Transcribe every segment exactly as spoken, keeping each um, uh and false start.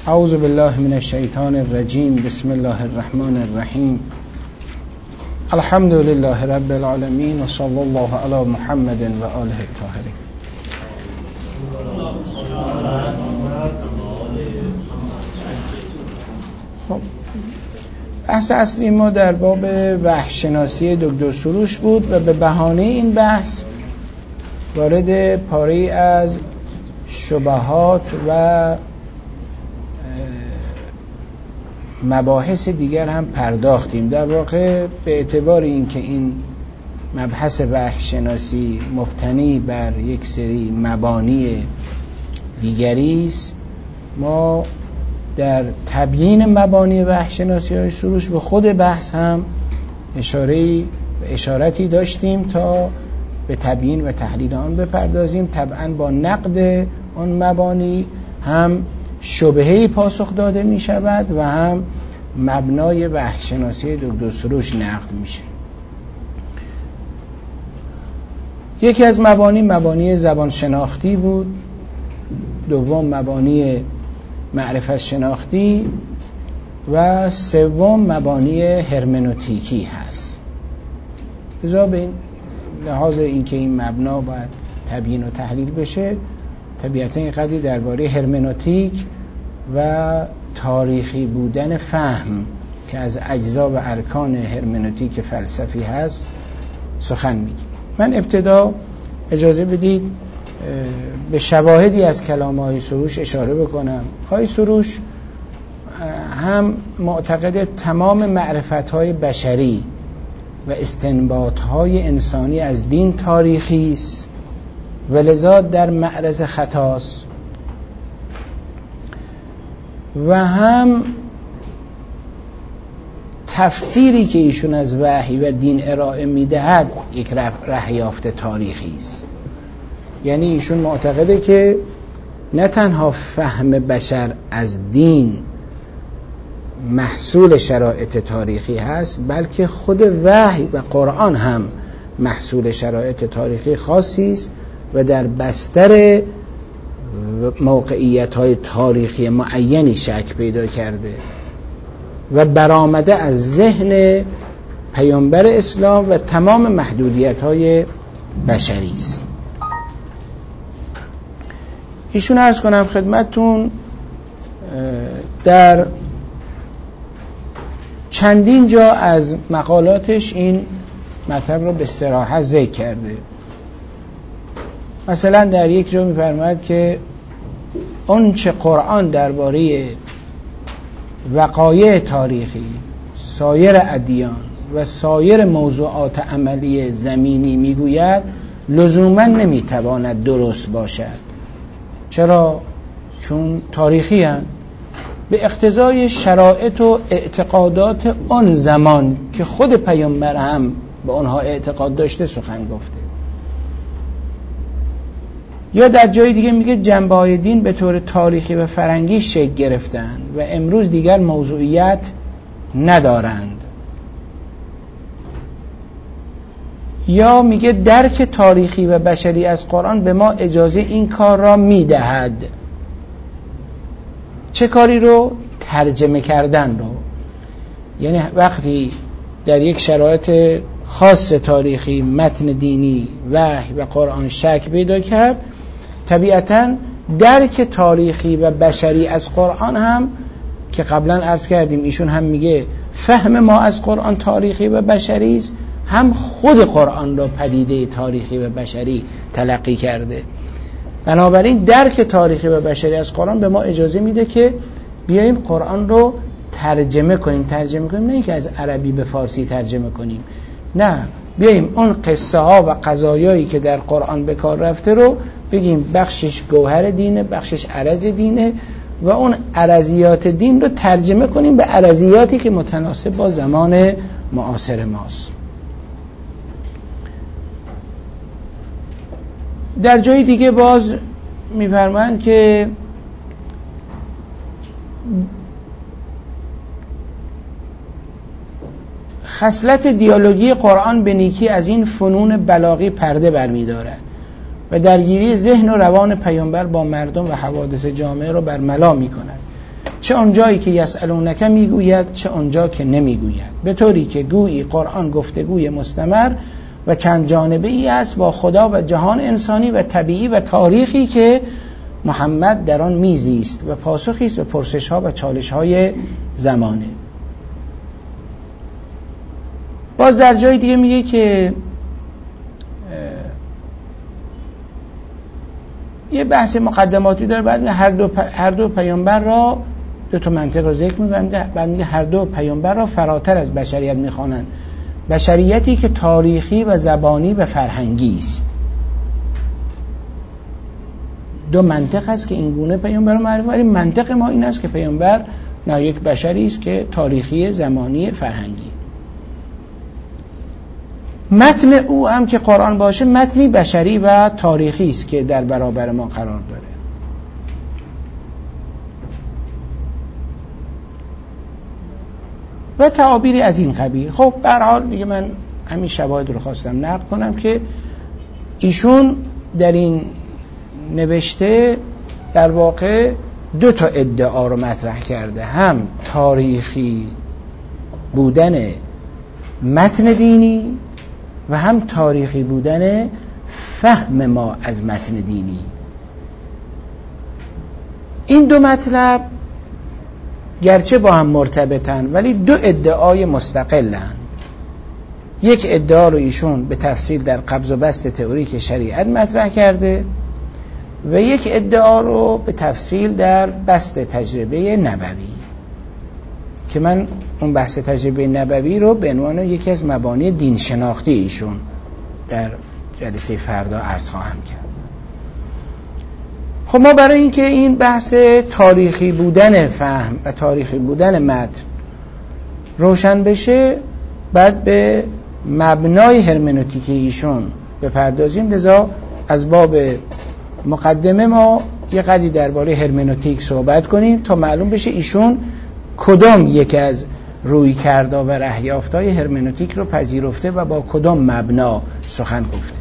اعوذ بالله من الشیطان الرجیم. بسم الله الرحمن الرحیم. الحمد لله رب العالمین و صلی الله علی محمد و آله الطاهرین. خب بحث اصلی ما در باب وحش‌شناسی دکتر سروش بود و به بهانه این بحث وارد پاره‌ای از شبهات و مباحث دیگر هم پرداختیم. در واقع به اعتبار اینکه این مبحث وحش‌شناسی مبتنی بر یک سری مبانی دیگری است، ما در تبیین مبانی وحش‌شناسی های سروش به خود بحث هم اشاره اشارتی داشتیم تا به تبیین و تحلیل آن بپردازیم. طبعا با نقد آن مبانی هم شبهه‌ای پاسخ داده می شود و هم مبنای وحش‌شناسی دکتر سروش نقد میشه. یکی از مبانی مبانی زبان شناختی بود، دوم مبانی معرفت شناختی و سوم مبانی هرمنوتیکی هست. لذا به این لحاظ اینکه این مبنا باید تبیین و تحلیل بشه، طبیعتا این قدری درباره هرمنوتیک و تاریخی بودن فهم که از اجزا و ارکان هرمنوتیک فلسفی هست سخن میگیم. من ابتدا اجازه بدید به شواهدی از کلام آقای سروش اشاره بکنم. آقای سروش هم معتقد تمام معرفت‌های بشری و استنباط‌های انسانی از دین تاریخی است و لذا در معرض خطاست، و هم تفسیری که ایشون از وحی و دین ارائه میدهد یک ره یافته تاریخی است. یعنی ایشون معتقده که نه تنها فهم بشر از دین محصول شرایط تاریخی هست، بلکه خود وحی و قرآن هم محصول شرایط تاریخی خاصی است و در بستر موقعیت‌های تاریخی معینی شکل پیدا کرده و برآمده از ذهن پیامبر اسلام و تمام محدودیت‌های بشری است. ایشون عرض کنم خدمتتون در چندین جا از مقالاتش این مطلب رو به صراحت ذکر کرده. مثلا در یک جا می‌فرماید که اون چه قرآن درباره وقایع تاریخی، سایر ادیان و سایر موضوعات عملی زمینی میگوید لزوما نمیتواند درست باشد. چرا؟ چون تاریخی هستند، به اقتضای شرایط و اعتقادات آن زمان که خود پیامبر هم به آنها اعتقاد داشته سخن گفته. یا در جای دیگه میگه جنبه‌های دین به طور تاریخی و فرنگی شکل گرفتند و امروز دیگر موضوعیت ندارند. یا میگه درک تاریخی و بشری از قرآن به ما اجازه این کار را میدهد. چه کاری رو؟ ترجمه کردن رو. یعنی وقتی در یک شرایط خاص تاریخی متن دینی وحی و قرآن شکل پیدا کرد، طبیعتاً درک تاریخی و بشری از قرآن هم که قبلا عرض کردیم ایشون هم میگه فهم ما از قرآن تاریخی و بشری است، هم خود قرآن را پدیده تاریخی و بشری تلقی کرده. بنابراین درک تاریخی و بشری از قرآن به ما اجازه میده که بیاییم قرآن رو ترجمه کنیم. ترجمه کنیم نه اینکه از عربی به فارسی ترجمه کنیم، نه، بیاییم اون قصه ها و قضایایی که در قرآن به کار رفته رو بگیم بخشش گوهر دینه، بخشش عرض دینه، و اون عرضیات دین رو ترجمه کنیم به عرضیاتی که متناسب با زمان معاصر ماست. در جای دیگه باز می‌فرمایند که خصلت دیالوگی قرآن به نیکی از این فنون بلاغی پرده برمی‌دارد و درگیری ذهن و روان پیامبر با مردم و حوادث جامعه را برملا می‌کند. چه اونجایی که یسألونک میگوید چه اونجا که نمیگوید، به طوری که گویی قرآن گفتگوی مستمر و چند جانبه ای است با خدا و جهان انسانی و طبیعی و تاریخی که محمد در آن میزیست و پاسخی است به پرسش ها و چالش های زمانه. باز در جای دیگه میگه که یه بحث مقدماتی داره، بعد هر دو پ... هر دو پیامبر را دو تا منطق رو ذکر می‌کنه، بعد میگه هر دو پیامبر را فراتر از بشریت می‌خوانند، بشریتی که تاریخی و زبانی و فرهنگی است. دو منطق هست که این گونه پیامبر رو معرفی، ولی منطق ما این است که پیامبر نه یک بشری است که تاریخی، زمانی، فرهنگی. متن او هم که قرآن باشه متنی بشری و تاریخی است که در برابر ما قرار داره. و تعابیری از این قبیل. خب به هر حال دیگه من همین شواهد رو خواستم نقل کنم که ایشون در این نوشته در واقع دو تا ادعا رو مطرح کرده، هم تاریخی بودن متن دینی و هم تاریخی بودن فهم ما از متن دینی. این دو مطلب گرچه با هم مرتبطن ولی دو ادعای مستقلن. یک ادعا رو ایشون به تفصیل در قبض و بسط تئوریک شریعت مطرح کرده و یک ادعا رو به تفصیل در بسط تجربه نبوی که من اون بحث تجربه نبوی رو به عنوان یکی از مبانی دین شناختی ایشون در جلسه فردا عرض خواهم کرد. خب ما برای اینکه این بحث تاریخی بودن فهم و تاریخی بودن متن روشن بشه بعد به مبنای هرمنوتیک ایشون بپردازیم، لذا از باب مقدمه ما یه قدری درباره هرمنوتیک صحبت کنیم تا معلوم بشه ایشون کدام یک از رویکردها و رهیافت‌های هرمنوتیک رو پذیرفته و با کدام مبنا سخن گفته.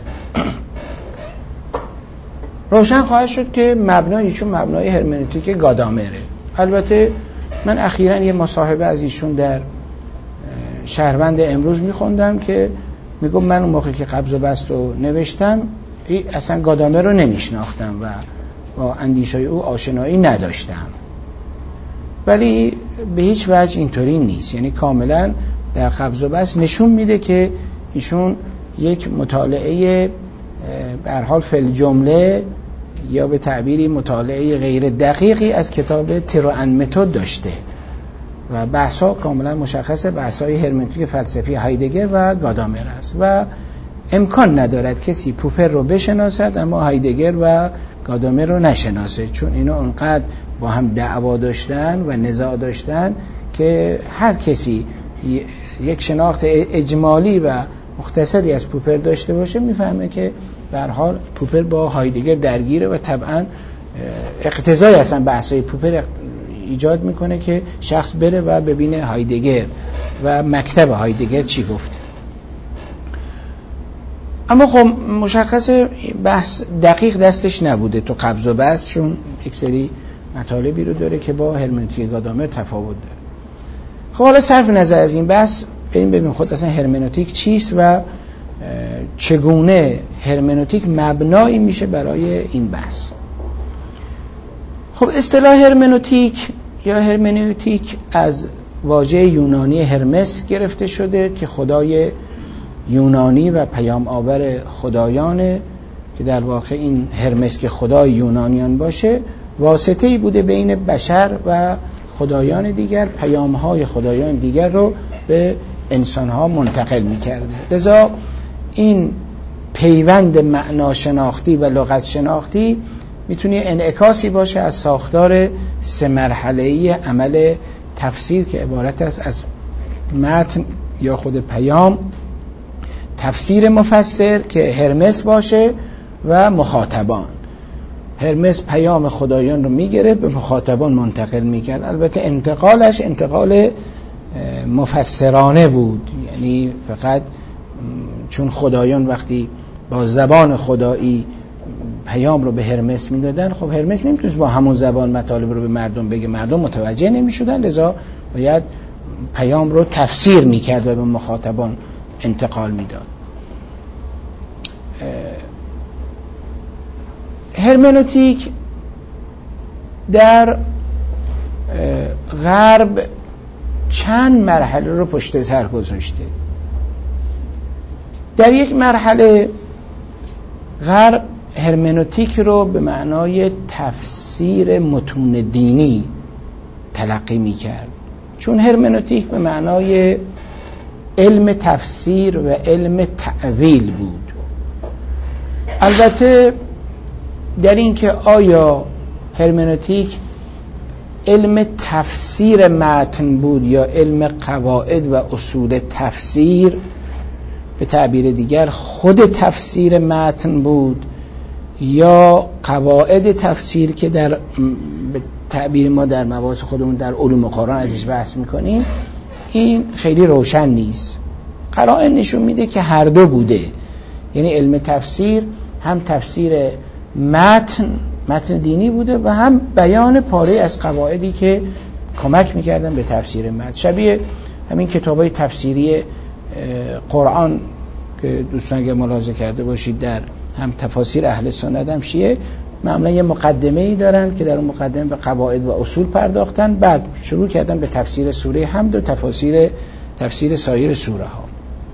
روشن خواهد شد که مبنای ایشون مبنای هرمنوتیک گادامره. البته من اخیراً یه مصاحبه از ایشون در شهروند امروز میخوندم که میگم من اون موقع که قبض و بسط رو نوشتم اصلا گادامر رو نمیشناختم و با اندیشه‌های او آشنایی نداشتم، ولی به هیچ وجه اینطوری نیست. یعنی کاملا در قبض و بسط نشون میده که ایشون یک مطالعه به هر حال فی الجمله یا به تعبیری مطالعه غیر دقیقی از کتاب ترو اند متد داشته و بحثا کاملا مشخصه، بحثای هرمنوتیک فلسفی هایدگر و گادامر است و امکان ندارد کسی پوپر رو بشناسد اما هایدگر و گادامر رو نشناسه، چون اینا اونقدر با هم دعوا داشتن و نزاع داشتن که هر کسی یک شناخت اجمالی و مختصری از پوپر داشته باشه میفهمه که به هر حال پوپر با هایدگر درگیره و طبعا اقتضای اصلا بحثای پوپر ایجاد میکنه که شخص بره و ببینه هایدگر و مکتب هایدگر چی گفته. اما خب مشخص بحث دقیق دستش نبوده تو قبض و بسط، چون یک سری مطالبی رو داره که با هرمنوتیک گادامر تفاوت داره. خب حالا صرف نظر از این بحث بریم ببینیم خود اصلا هرمنوتیک چیست و چگونه هرمنوتیک مبنایی میشه برای این بحث. خب اصطلاح هرمنوتیک یا هرمنوتیک از واژه یونانی هرمس گرفته شده که خدای یونانی و پیام آور خدایانه که در واقع این هرمس که خدای یونانیان باشه واسطه‌ای بوده بین بشر و خدایان دیگر، پیام‌های خدایان دیگر رو به انسان‌ها منتقل می‌کرده. لذا این پیوند معنا شناختی و لغت شناختی میتونه انعکاسی باشه از ساختار سه مرحله‌ای عمل تفسیر که عبارت است از متن یا خود پیام، تفسیر مفسر که هرمس باشه و مخاطبان. هرمس پیام خدایان رو میگیره به مخاطبان منتقل میکرد. البته انتقالش انتقال مفسرانه بود، یعنی فقط چون خدایان وقتی با زبان خدایی پیام رو به هرمس میدادن، خب هرمس نمیتونست با همون زبان مطالب رو به مردم بگه، مردم متوجه نمیشدن، لذا باید پیام رو تفسیر میکرد و به مخاطبان انتقال میداد. هرمنوتیک در غرب چند مرحله رو پشت سر گذاشته. در یک مرحله غرب هرمنوتیک رو به معنای تفسیر متون دینی تلقی می کرد، چون هرمنوتیک به معنای علم تفسیر و علم تأویل بود. البته در این که آیا هرمنوتیک علم تفسیر متن بود یا علم قواعد و اصول تفسیر، به تعبیر دیگر خود تفسیر متن بود، یا قواعد تفسیر که در به تعبیر ما در مباحث خودمون در علوم قرآن ازش بحث میکنیم، این خیلی روشن نیست. قرائن نشون میده که هر دو بوده، یعنی علم تفسیر هم تفسیر متن متن دینی بوده و هم بیان پاره از قواعدی که کمک میکردن به تفسیر متن. شبیه همین کتابای تفسیری قرآن که دوستان اگه ملاحظه کرده باشید در هم تفاسیر اهل سنت هم شیعه معمولا یه مقدمه ای دارن که در اون مقدمه به قواعد و اصول پرداختن، بعد شروع کردن به تفسیر سوره حمد و تفاسیر تفسیر سایر سوره ها.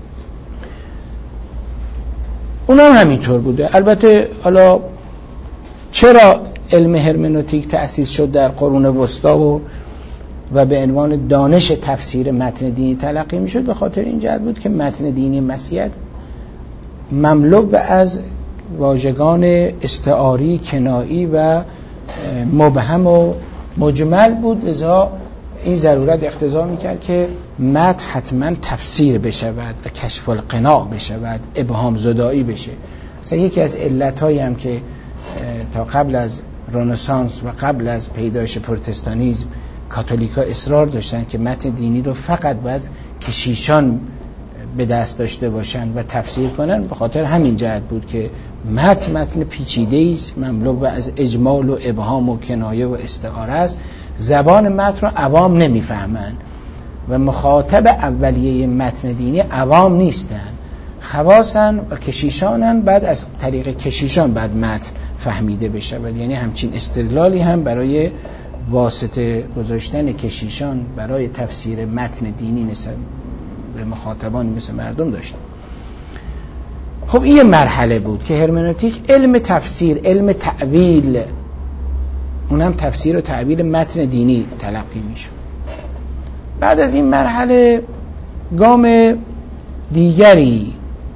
اونم همینطور بوده. البته حالا چرا علم هرمنوتیک تأسیس شد در قرون وسطی و و به عنوان دانش تفسیر متن دینی تلقی می شد؟ به خاطر این جهت بود که متن دینی مسیحیت مملو از واژگان استعاری، کنایی و مبهم و مجمل بود، لذا این ضرورت اقتضا میکرد که متن حتما تفسیر بشود و کشف القناع بشود، ابهام زدایی بشه. مثلا یکی از علتهایی هم که تا قبل از رنسانس و قبل از پیدایش پروتستانیسم کاتولیکا اصرار داشتن که متن دینی رو فقط باید کشیشان به دست داشته باشن و تفسیر کنن، به خاطر همین جهت بود که متن متن پیچیده است، مملو از اجمال و ابهام و کنایه و استعاره است. زبان متن رو عوام نمیفهمن و مخاطب اولیه متن دینی عوام نیستن، خواصن و کشیشانن، بعد از طریق کشیشان بعد متن فهمیده بشه. یعنی همچین استدلالی هم برای واسطه گذاشتن کشیشان برای تفسیر متن دینی نسبت به مخاطبانی مثل مردم داشت. خب این مرحله بود که هرمنوتیک علم تفسیر، علم تأویل، اونم تفسیر و تأویل متن دینی تلقی میشه. بعد از این مرحله گام دیگری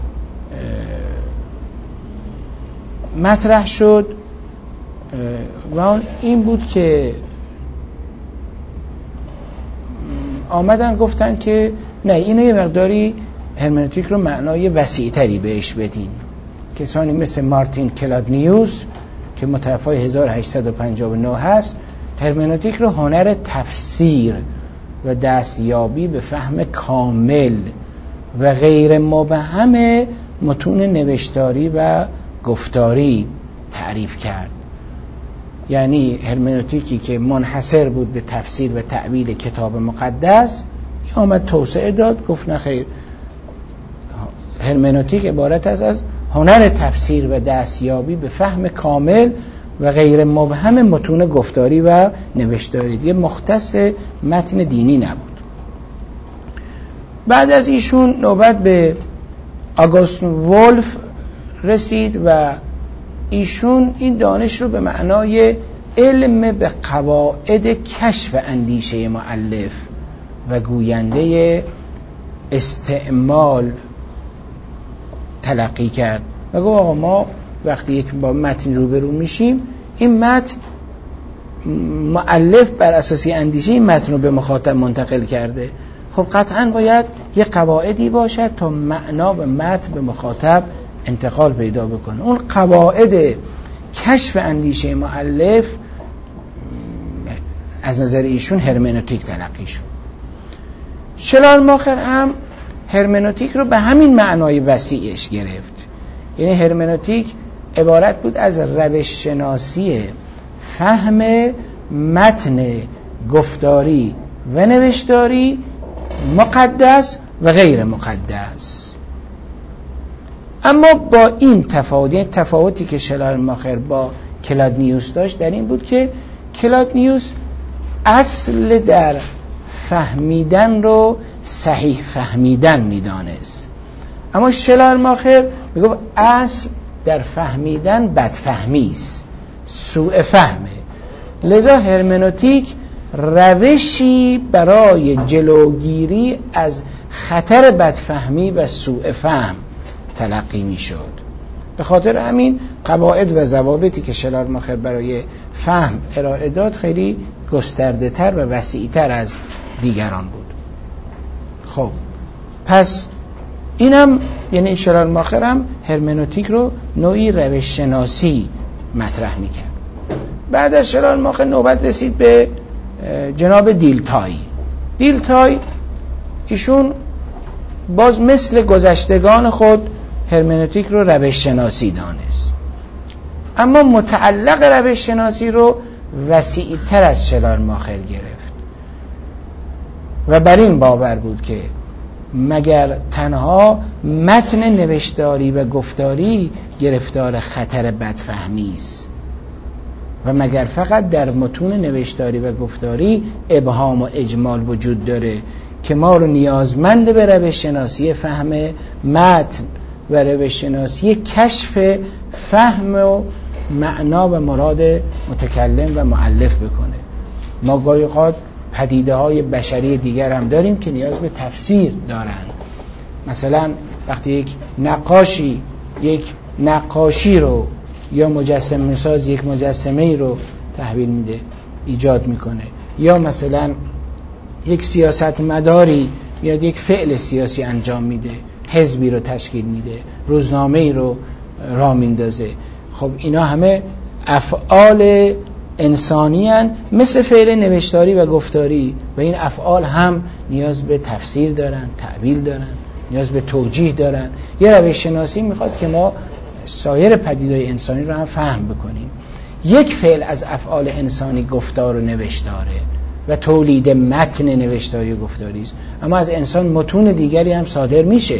مطرح شد و این بود که آمدن گفتن که نه، اینو یه مقداری هرمنوتیک رو معنای وسیع‌تری بهش بدین. کسانی مثل مارتین کلادنیوس که متوفای هزار و هشتصد و پنجاه و نه هست، هرمنوتیک رو هنر تفسیر و دستیابی به فهم کامل و غیر مبهم متون نوشتاری و گفتاری تعریف کرد. یعنی هرمنوتیکی که منحصر بود به تفسیر و تعبیر کتاب مقدس آمد توسعه داد، گفت نه خیر، هرمنوتیک عبارت است از هنر تفسیر و دستیابی به فهم کامل و غیر مبهم متون گفتاری و نوشتاری، دیگه مختص متن دینی نبود. بعد از ایشون نوبت به آگوستین ولف رسید و ایشون این دانش رو به معنای علم به قواعد کشف اندیشه مؤلف و گوینده استعمال تلقی کرد و گفت آقا ما وقتی یک با متن روبرو میشیم، این متن مؤلف بر اساس اندیشه این متن رو به مخاطب منتقل کرده، خب قطعا باید یه قواعدی باشد تا معنا و متن به مخاطب انتقال پیدا بکنه. اون قواعد کشف اندیشه مؤلف از نظر ایشون هرمنوتیک تلقی شد. شلالماخر هم هرمنوتیک رو به همین معنای وسیعش گرفت، یعنی هرمنوتیک عبارت بود از روش شناسی فهم متن گفتاری و نوشتاری مقدس و غیر مقدس. اما با این تفاوت، تفاوتی که شلایماخر با کلادنیوس داشت در این بود که کلادنیوس اصل در فهمیدن رو صحیح فهمیدن میدانست، اما شلایماخر میگه اصل در فهمیدن بدفهمی است، سوء فهمه. لذا هرمنوتیک روشی برای جلوگیری از خطر بدفهمی و سوء فهم تلقی می شد. به خاطر همین قواعد و ضوابطی که شلایماخر برای فهم ارائه داد خیلی گسترده تر و وسیع تر از دیگران بود. خب پس اینم یعنی شلایماخر هم هرمنوتیک رو نوعی روش شناسی مطرح می کرد. بعد از شلایماخر نوبت رسید به جناب دیلتای. دیلتای ایشون باز مثل گذشتگان خود هرمنوتیک رو روش شناسی دانست، اما متعلق روش شناسی رو وسیع تر از شلایماخر گرفت و بر این باور بود که مگر تنها متن نوشتاری و گفتاری گرفتار خطر بدفهمی است و مگر فقط در متون نوشتاری و گفتاری ابهام و اجمال وجود داره که ما رو نیازمند به روش شناسی فهم متن و روش شناسی کشف فهم و معنا و مراد متکلم و مؤلف بکنه. ما گاهی اوقات پدیده های بشری دیگر هم داریم که نیاز به تفسیر دارند. مثلا وقتی یک نقاشی یک نقاشی رو یا مجسمه ساز یک مجسمه رو تحویل میده، ایجاد میکنه، یا مثلا یک سیاست مداری میاد یک فعل سیاسی انجام میده، حزبی رو تشکیل میده، روزنامه‌ای رو راه میندازه. خب اینا همه افعال انسانی هن مثل فعل نوشتاری و گفتاری و این افعال هم نیاز به تفسیر دارن، تعبیر دارن، نیاز به توجیه دارن. یه روش شناسی میخواد که ما سایر پدیدهای انسانی رو هم فهم بکنیم. یک فعل از افعال انسانی گفتار و نوشتاره و تولید متن نوشتاری و گفتاری است، اما از انسان متون دیگری هم صادر میشه،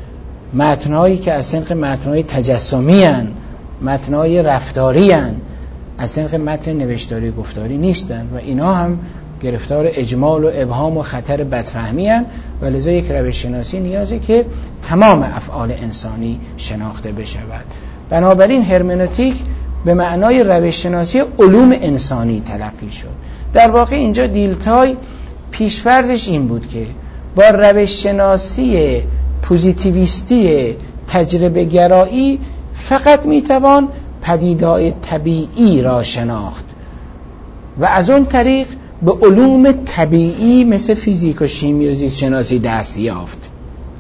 متنهایی که از سنخ متنهای تجسمی هن، متنهای رفتاری هن، از سنخ متن نوشتاری و گفتاری نیستن و اینا هم گرفتار اجمال و ابهام و خطر بدفهمی هن و لذا یک روش شناسی نیازه که تمام افعال انسانی شناخته بشود. بنابراین هرمنوتیک به معنای روش شناسی علوم انسانی تلقی شد. در واقع اینجا دیلتای پیشفرضش این بود که با روش شناسی پوزیتیویستی تجربه گرایی فقط میتوان پدیده‌های طبیعی را شناخت و از اون طریق به علوم طبیعی مثل فیزیک و شیمی و زیست شناسی دست یافت.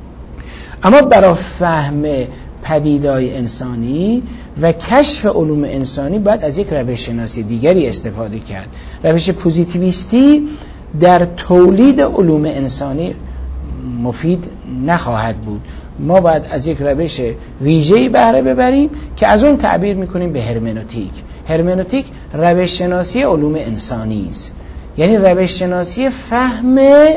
اما برای فهم پدیده‌های انسانی و کشف علوم انسانی باید از یک روش شناسی دیگری استفاده کرد. روش پوزیتیویستی در تولید علوم انسانی مفید نخواهد بود. ما باید از یک روش ویژه‌ای بهره ببریم که از اون تعبیر میکنیم به هرمنوتیک. هرمنوتیک روش شناسی علوم انسانی است، یعنی روش شناسی فهم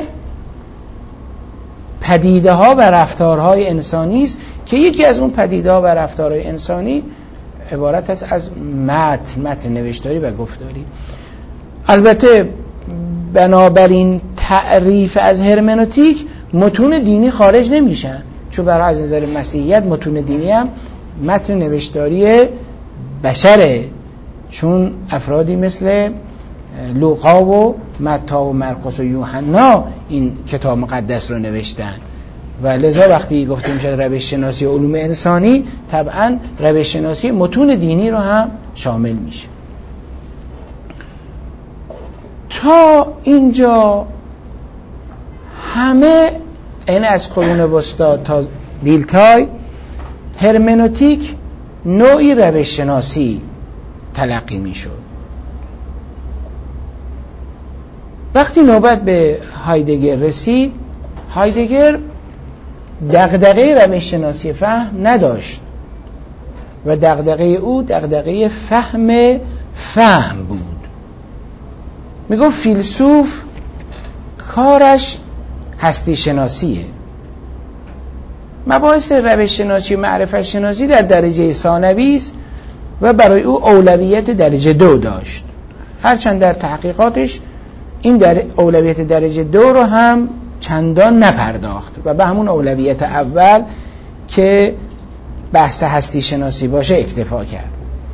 پدیده ها و رفتارهای انسانی است که یکی از اون پدیده ها و رفتارهای انسانی عبارت است از متن متن نوشتاری و گفتاری. البته بنابراین تعریف از هرمنوتیک متون دینی خارج نمیشن، چون برای از نظر مسیحیت متون دینی هم متن نوشتاری بشره، چون افرادی مثل لوقا و متی و مرقس و یوحنا این کتاب مقدس رو نوشتن و لذا وقتی گفته میشه روش شناسی علوم انسانی طبعا روش شناسی متون دینی رو هم شامل میشه. تا اینجا همه این از قرون وسطی تا دیلتای هرمنوتیک نوعی روش شناسی تلقی میشد. وقتی نوبت به هایدگر رسید، هایدگر دغدغه روش شناسی فهم نداشت، و دغدغه او دغدغه فهم فهم بود. میگم فیلسوف کارش هستی شناسیه. مباحث روش شناسی و معرفت شناسی در درجه ثانوی است و برای او اولویت درجه دو داشت، هرچند در تحقیقاتش این در اولویت درجه دو رو هم چندان نپرداخت و به همون اولویت اول که بحث هستی شناسی باشه اکتفا کرد.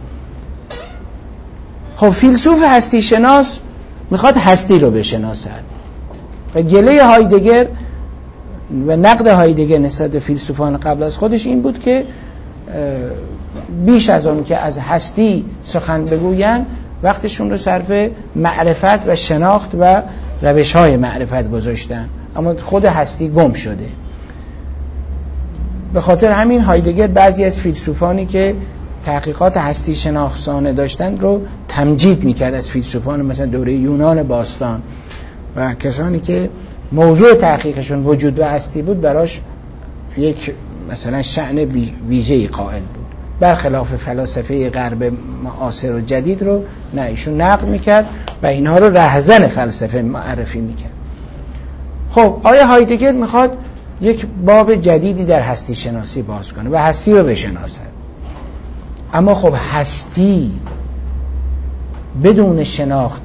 خب فیلسوف هستی شناس میخواد هستی رو بشناسد و گله هایدگر و نقد هایدگر نسبت به فیلسوفان قبل از خودش این بود که بیش از اون که از هستی سخن بگویند وقتشون رو صرف معرفت و شناخت و روش های معرفت گذاشتن، اما خود هستی گم شده. به خاطر همین هایدگر بعضی از فیلسوفانی که تحقیقات هستی شناسانه داشتن رو تمجید میکرد از فیلسوفان مثلا دوره یونان باستان و کسانی که موضوع تحقیقشون وجود و هستی بود براش یک مثلا شأن ویژه‌ای قائل بود، برخلاف فلاسفه غرب معاصر و جدید رو نه ایشون نقد میکرد و اینها رو رهزن فلسفه معرفی میکرد. خب آیا هایدگر میخواد یک باب جدیدی در هستی شناسی باز کنه و هستی رو بشناسد، اما خب هستی بدون شناخت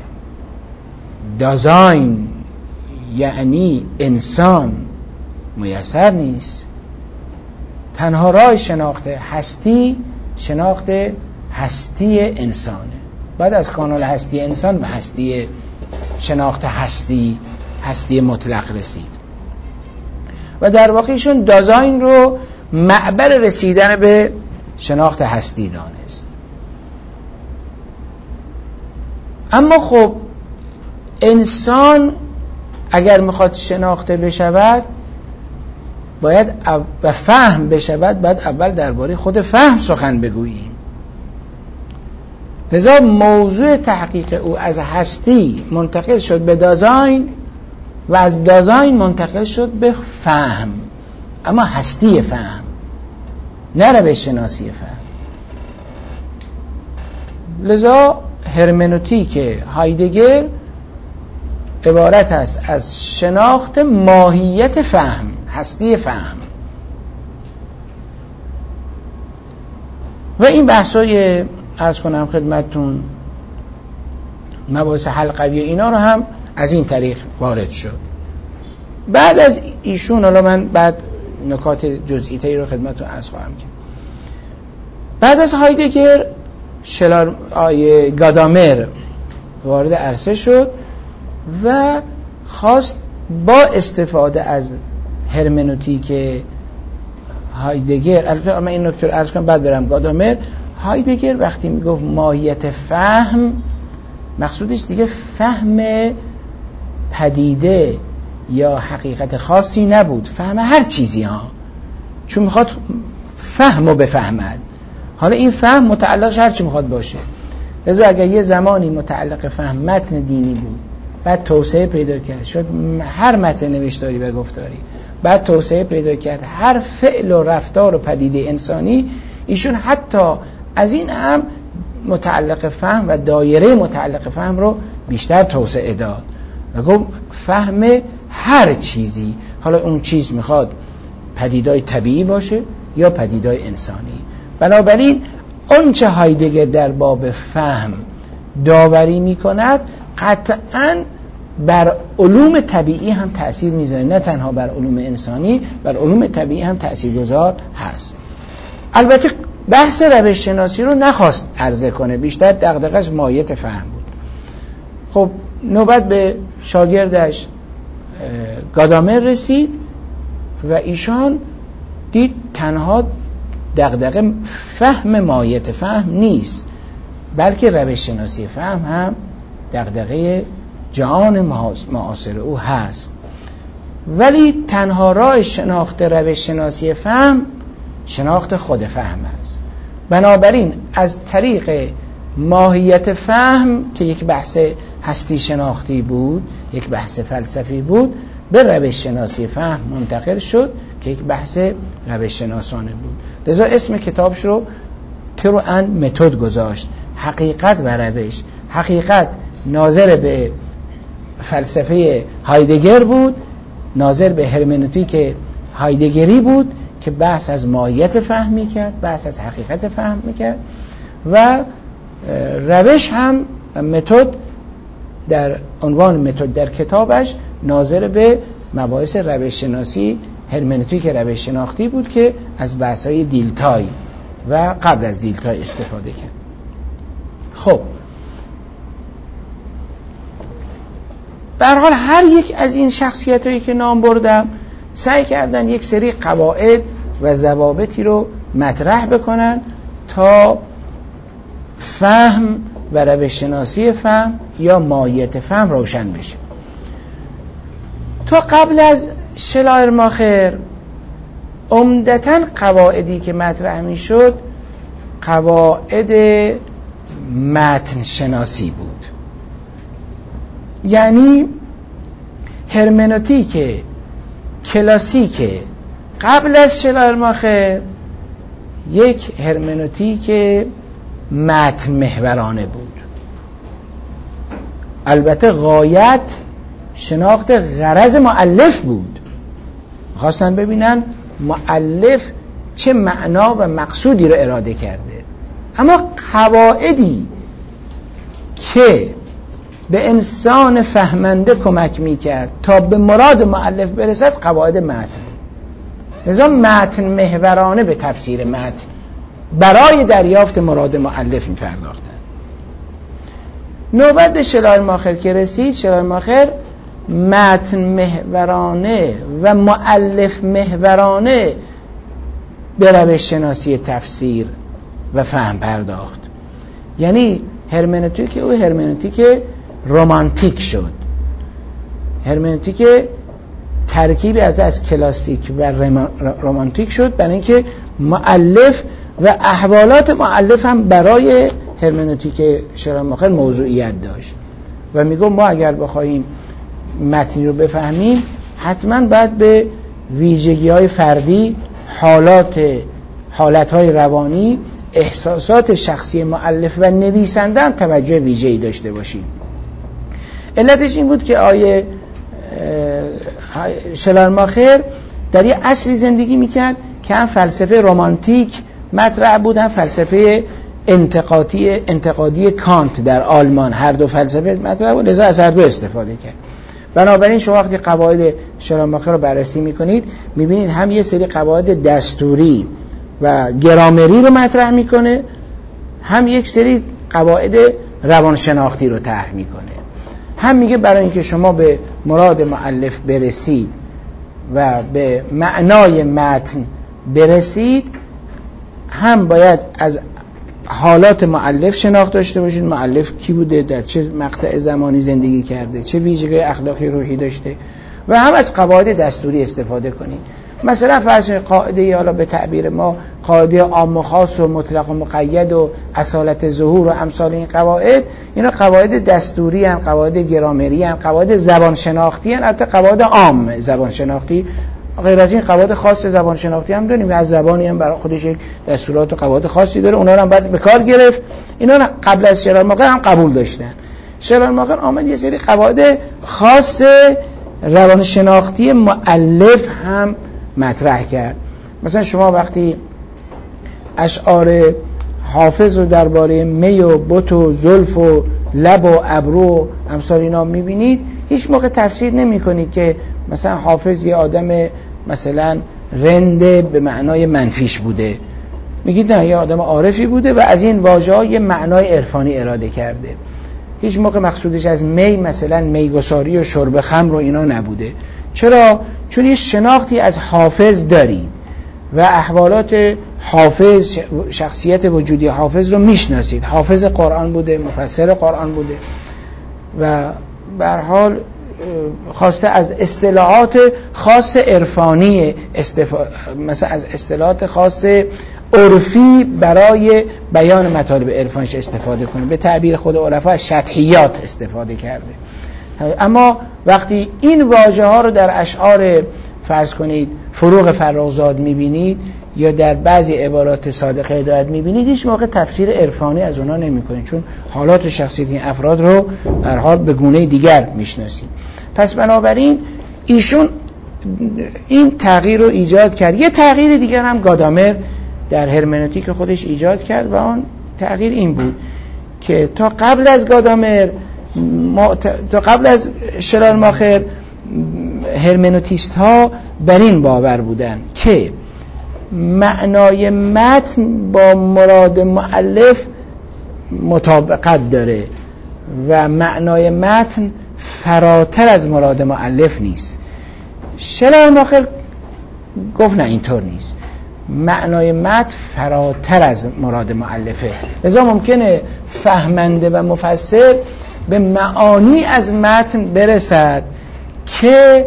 دازاین یعنی انسان میسر نیست. تنها راه شناخت هستی شناخت هستی انسانه. بعد از کانال هستی انسان به هستی شناخت هستی هستی مطلق رسید و در واقع ایشون دازاین رو معبر رسیدن به شناخت هستی دانست. اما خب انسان اگر میخواد شناخته بشود باید و فهم بشود، باید اول درباره خود فهم سخن بگوییم. لذا موضوع تحقیق او از هستی منتقل شد به دازاین و از دازاین منتقل شد به فهم، اما هستی فهم نه روش شناسی فهم. لذا هرمنوتیک هایدگر عبارت است از شناخت ماهیت فهم، هستی فهم. و این بحثای عرض کنم خدمتتون مباحث حلقوی اینا رو هم از این طریق وارد شد. بعد از ایشون حالا من بعد نکات جزئی تایی رو خدمتتون عرض خواهم کرد. بعد از هایدگر شلار آیه گادامر وارد عرصه شد و خواست با استفاده از هرمنوتیک هایدگر، البته من این نکته رو عرض کنم بعد برم گادامر. هایدگر وقتی میگفت ماهیت فهم مقصودش دیگه فهم پدیده یا حقیقت خاصی نبود، فهم هر چیزی ها، چون میخواد فهم رو بفهمد. حالا این فهم متعلقش هر چی میخواد باشه. لذا اگر یه زمانی متعلق فهم متن دینی بود بعد توسعه پیدا کرد شد هر متن نوشتاری و گفتاری، بعد توسعه پیدا کرد هر فعل و رفتار و پدیده انسانی، ایشون حتی از این هم متعلق فهم و دایره متعلق فهم رو بیشتر توسعه داد و گفت فهم هر چیزی، حالا اون چیز میخواد پدیدای طبیعی باشه یا پدیدای انسانی. بنابراین اون چه هایدگر در باب فهم داوری میکند قطعاً بر علوم طبیعی هم تأثیر میذاره، نه تنها بر علوم انسانی، بر علوم طبیعی هم تأثیرگذار هست. البته بحث روش شناسی رو نخواست عرضه کنه، بیشتر دغدغش ماهیت فهم بود. خب نوبت به شاگردش گادامر رسید و ایشان دید تنها دغدغه فهم ماهیت فهم نیست، بلکه روش شناسی فهم هم دغدغه جهان معاصر او هست. ولی تنها راه شناخت روش شناسی فهم شناخت خود فهم است. بنابراین از طریق ماهیت فهم که یک بحث هستی شناختی بود، یک بحث فلسفی بود، به روش شناسی فهم منتقل شد که یک بحث روش شناسانه بود. لذا اسم کتابش رو ترو اند متد گذاشت، حقیقت و روش. حقیقت ناظر به فلسفه هایدگر بود، ناظر به هرمنوتیک هایدگری بود که بحث از ماهیت فهم میکرد، بحث از حقیقت فهم میکرد، و روش هم متد در عنوان متد در کتابش ناظر به مباحث روش شناسی، هرمنوتیک روش شناختی بود که از بحث‌های دیلتای و قبل از دیلتای استفاده کرد. خب به هر حال هر یک از این شخصیتایی که نام بردم سعی کردن یک سری قواعد و ضوابطی رو مطرح بکنن تا فهم و روش شناسی فهم یا ماهیت فهم روشن بشه. تا قبل از شلایرماخر عمدتاً قواعدی که مطرح می شد قواعد متن شناسی بود. یعنی هرمنوتیک کلاسیک قبل از شلایرماخر یک هرمنوتیک متن محورانه بود. البته غایت شناخت غرض مؤلف بود، خواستن ببینن مؤلف چه معنا و مقصودی رو اراده کرده، اما قواعدی که به انسان فهمنده کمک میکرد تا به مراد مؤلف برسد قواعد متن. لذا متن محورانه به تفسیر متن برای دریافت مراد مؤلف می‌پرداختند. نوبت به شلایرماخر که رسید، شلایرماخر متن محورانه و مؤلف محورانه به روش شناسی تفسیر و فهم پرداخت. یعنی هرمنوتیک او هرمنوتیک رمانتیک شد، هرمنوتیک ترکیبی از کلاسیک و رمانتیک شد، برای اینکه مؤلف و احوالات مؤلف هم برای هرمنوتیک شلایرماخر موضوعیت داشت و میگم ما اگر بخوایم متنی رو بفهمیم حتما باید به ویژگی‌های فردی، حالات حالت‌های روانی، احساسات شخصی مؤلف و نویسنده هم توجه ویژه‌ای داشته باشیم. علتش این بود که آیه شلایرماخر در یه عصری زندگی میکرد که هم فلسفه رمانتیک مطرح بود، هم فلسفه انتقادی انتقادی کانت در آلمان، هر دو فلسفه مطرح بود، لذا از هر دو استفاده کرد. بنابراین شما وقتی قواعد شلایرماخر رو بررسی میکنید میبینید هم یه سری قواعد دستوری و گرامری رو مطرح میکنه، هم یک سری قواعد روانشناختی رو طرح میکنه. هم میگه برای اینکه شما به مراد مؤلف برسید و به معنای متن برسید هم باید از حالات مؤلف شناخت داشته باشید، مؤلف کی بوده، در چه مقطع زمانی زندگی کرده، چه ویژگی اخلاقی روحی داشته، و هم از قواعد دستوری استفاده کنید. مثلا فرض قاعده حالا به تعبیر ما قاعده عام و خاص و مطلق و مقید و اصالت ظهور و امثال این قواعد، اینا قواعد دستوری ان، قواعد گرامری ان، قواعد زبان شناختی ان، البته قواعد عام زبان شناختی، غیر از این قواعد خاص زبان شناختی هم داریم، از زبانی هم برای خودش یک دستورات و قواعد خاصی داره، اونا رو هم باید به کار گرفت. اینا قبل از شلایرماخر هم قبول داشتن. شلایرماخر آمد یه سری قواعد خاص روان شناختی مؤلف هم مطرح کرد. مثلا شما وقتی اشعار حافظ رو درباره می و بت و زلف و لب و ابرو و امثال اینا میبینید، هیچ موقع تفسیر نمی کنید که مثلا حافظ یه آدم مثلا رنده به معنای منفیش بوده، میگید نه، یه آدم عارفی بوده و از این واژه‌ها یه معنای عرفانی اراده کرده. هیچ موقع مقصودش از می مثلا میگساری و شرب خمر و اینا نبوده. چرا؟ چون یه شناختی از حافظ دارید و احوالات حافظ، شخصیت وجودی حافظ رو میشناسید. حافظ قرآن بوده، مفسر قرآن بوده و به هر حال خواسته از اصطلاحات خاص عرفانی استفا... مثلا از اصطلاحات خاص عرفی برای بیان مطالب عرفانش استفاده کنه. به تعبیر خود عرفا از شطحیات استفاده کرده. اما وقتی این واژه ها رو در اشعار فرض کنید فروغ فرخزاد میبینید یا در بعضی عبارات صادق هدایت میبینید، هیچ موقع تفسیر عرفانی از اونا نمیکنید، چون حالات و شخصیت این افراد رو به هر حال به گونه دیگر میشناسید. پس بنابراین ایشون این تغییر رو ایجاد کرد. یه تغییر دیگر هم گادامر در هرمنوتیک خودش ایجاد کرد و آن تغییر این بود که تا قبل از گادامر ما تا قبل از شلالماخر هرمنوتیست ها بر این باور بودن که معنای متن با مراد مؤلف مطابقت داره و معنای متن فراتر از مراد مؤلف نیست. شلالماخر گفت نه اینطور نیست، معنای متن فراتر از مراد مؤلفه، لذا ممکنه فهمنده و مفسر به معانی از متن برسد که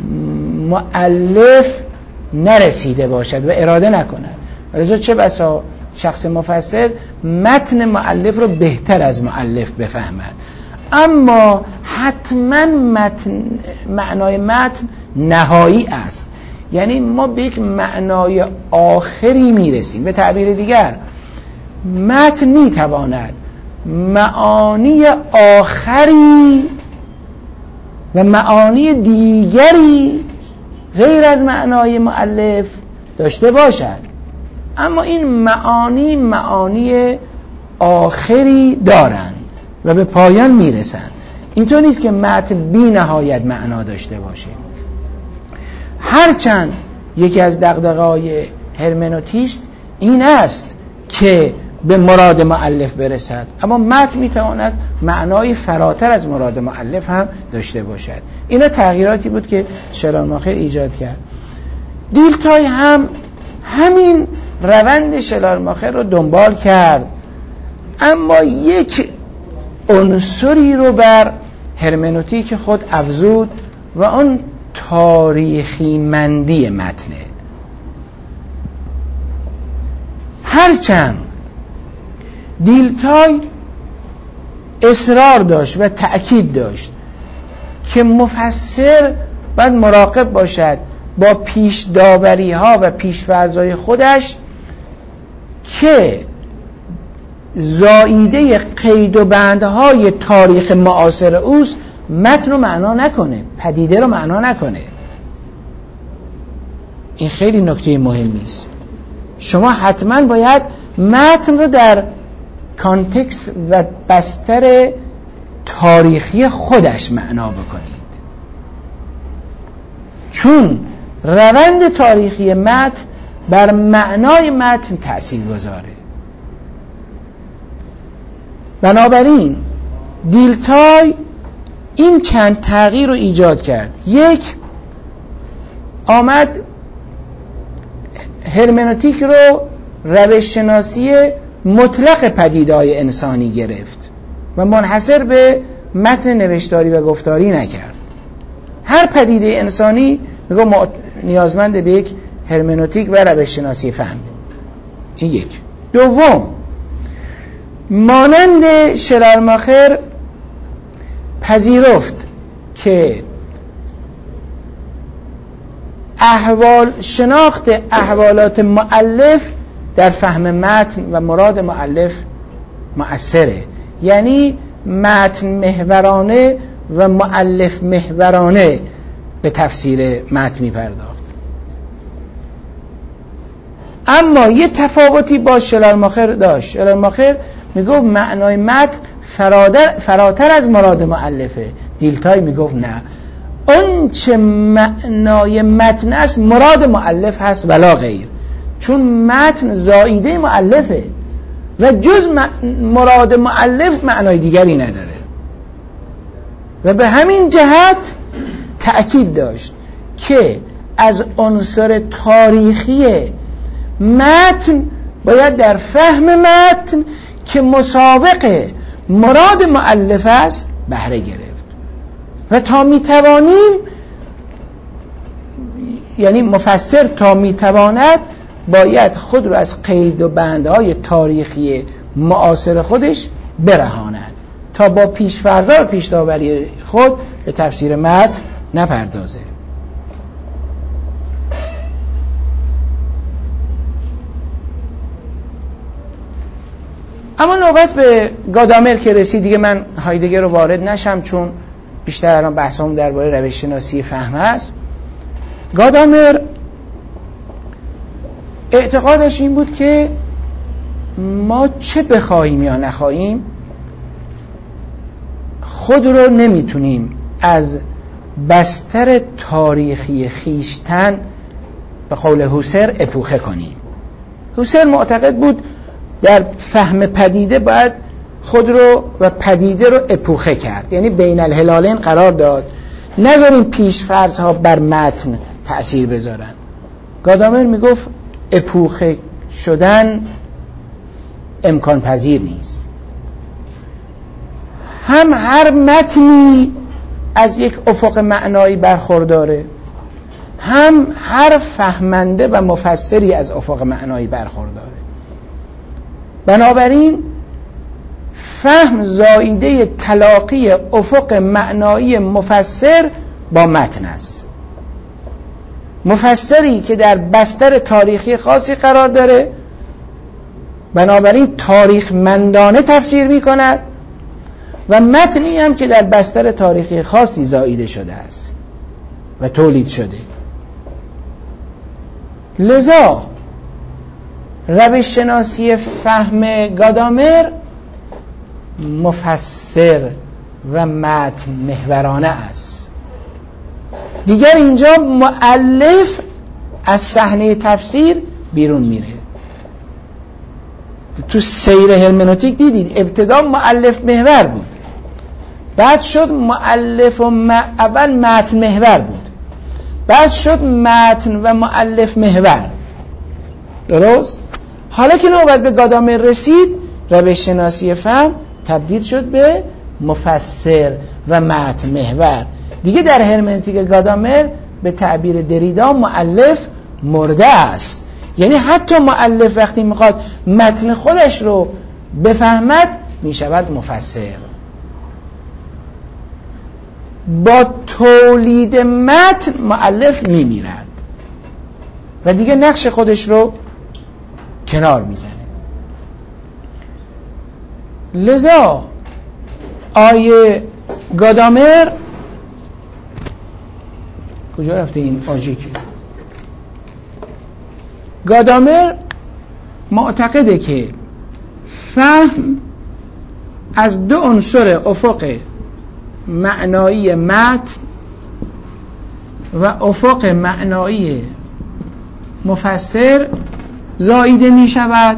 مؤلف نرسیده باشد و اراده نکند. لذا چه بسا شخص مفسر متن مؤلف رو بهتر از مؤلف بفهمد، اما حتما متن معنای متن نهایی است، یعنی ما به یک معنای آخری میرسیم. به تعبیر دیگر متن میتواند معانی آخری و معانی دیگری غیر از معنای مؤلف داشته باشد، اما این معانی معانی آخری دارند و به پایان میرسند. اینطور نیست که متن بی نهایت معنا داشته باشه. هرچند یکی از دغدغه‌های هرمنوتیست این است که به مراد مؤلف برسد، اما متن میتواند معنای فراتر از مراد مؤلف هم داشته باشد. اینا تغییراتی بود که شلالماخر ایجاد کرد. دیلتای هم همین روند شلالماخر رو دنبال کرد، اما یک عنصری رو بر هرمنوتیک خود افزود و آن تاریخی مندی متنه. هرچند دیلتای اصرار داشت و تأکید داشت که مفسر باید مراقب باشد با پیش داوری ها و پیش فرضای خودش که زائیده قید و بندهای تاریخ معاصر اوست متن رو معنا نکنه، پدیده رو معنا نکنه. این خیلی نکته مهمی است. شما حتما باید متن رو در کانتکست و بستر تاریخی خودش معنا بکنید، چون روند تاریخی متن بر معنای متن تأثیر گذاره. بنابراین دیلتای این چند تغییر رو ایجاد کرد. یک، آمد هرمنوتیک رو روش شناسی مطلق پدیده‌های انسانی گرفت و منحصر به متن نوشتاری و گفتاری نکرد. هر پدیده انسانی میگه نیازمند به یک هرمنوتیک و روش شناسی فهم. این یک. دوم، مانند شلالماخر پذیرفت که احوال شناخت احوالات مؤلف در فهم متن و مراد مؤلف مؤثره، یعنی متن محورانه و مؤلف محورانه به تفسیر متن می‌پرداخت. اما یه تفاوتی با شلالماخر داشت. شلالماخر میگفت معنای متن فراتر از مراد مؤلفه، دیلتای میگفت نه، اون چه معنای متن است مراد مؤلف هست ولا غیر، چون متن زائیده مؤلفه و جز مراد مؤلف معنای دیگری نداره و به همین جهت تأکید داشت که از عنصر تاریخی متن باید در فهم متن که مسابق مراد مؤلف است بهره گرفت و تا میتوانیم، یعنی مفسر تا میتواند باید خود رو از قید و بندهای تاریخی معاصر خودش برهاند تا با پیش‌فرض‌ها و پیش‌داوری خود به تفسیر متن نپردازه. اما نوبت به گادامر که رسید، دیگه من هایدگر رو وارد نشم چون بیشتر الان بحثمون درباره روش شناسی فهم هست. گادامر اعتقادش این بود که ما چه بخواهیم یا نخواهیم خود رو نمیتونیم از بستر تاریخی خیشتن به قول هوسر اپوخه کنیم. هوسر معتقد بود در فهم پدیده باید خود رو و پدیده رو اپوخه کرد، یعنی بین الهلالین قرار داد، نذاریم پیش فرض ها بر متن تأثیر بذارن. گادامر میگفت اپوخه شدن امکان پذیر نیست. هم هر متنی از یک افق معنایی برخورداره، هم هر فهمنده و مفسری از افق معنایی برخورداره. بنابراین فهم زاییده تلاقی افق معنایی مفسر با متن است. مفسری که در بستر تاریخی خاصی قرار داره بنابراین تاریخ مندانه تفسیر می کند و متنی هم که در بستر تاریخی خاصی زاییده شده است و تولید شده. لذا روش شناسی فهم گادامر مفسر و متن محورانه است. دیگر اینجا مؤلف از صحنه تفسیر بیرون میره. تو سیر هرمنوتیک دیدید ابتدا مؤلف محور بود، بعد شد مؤلف و م... اول متن محور بود، بعد شد متن و مؤلف محور. درست؟ حالا که نوبت به گادامر رسید، روش شناسی فهم تبدیل شد به مفسر و متن محور. دیگه در هرمنوتیک گادامر به تعبیر دریدا مؤلف مرده است. یعنی حتی مؤلف وقتی میخواد متن خودش رو بفهمد میشود مفسر. با تولید متن مؤلف میمیرد و دیگه نقش خودش رو کنار میزنه. لذا آیه گادامر کجا رفته این آژیک؟ گادامر معتقده که فهم از دو عنصر افق معنایی متن و افق معنایی مفسر زاییده می شود.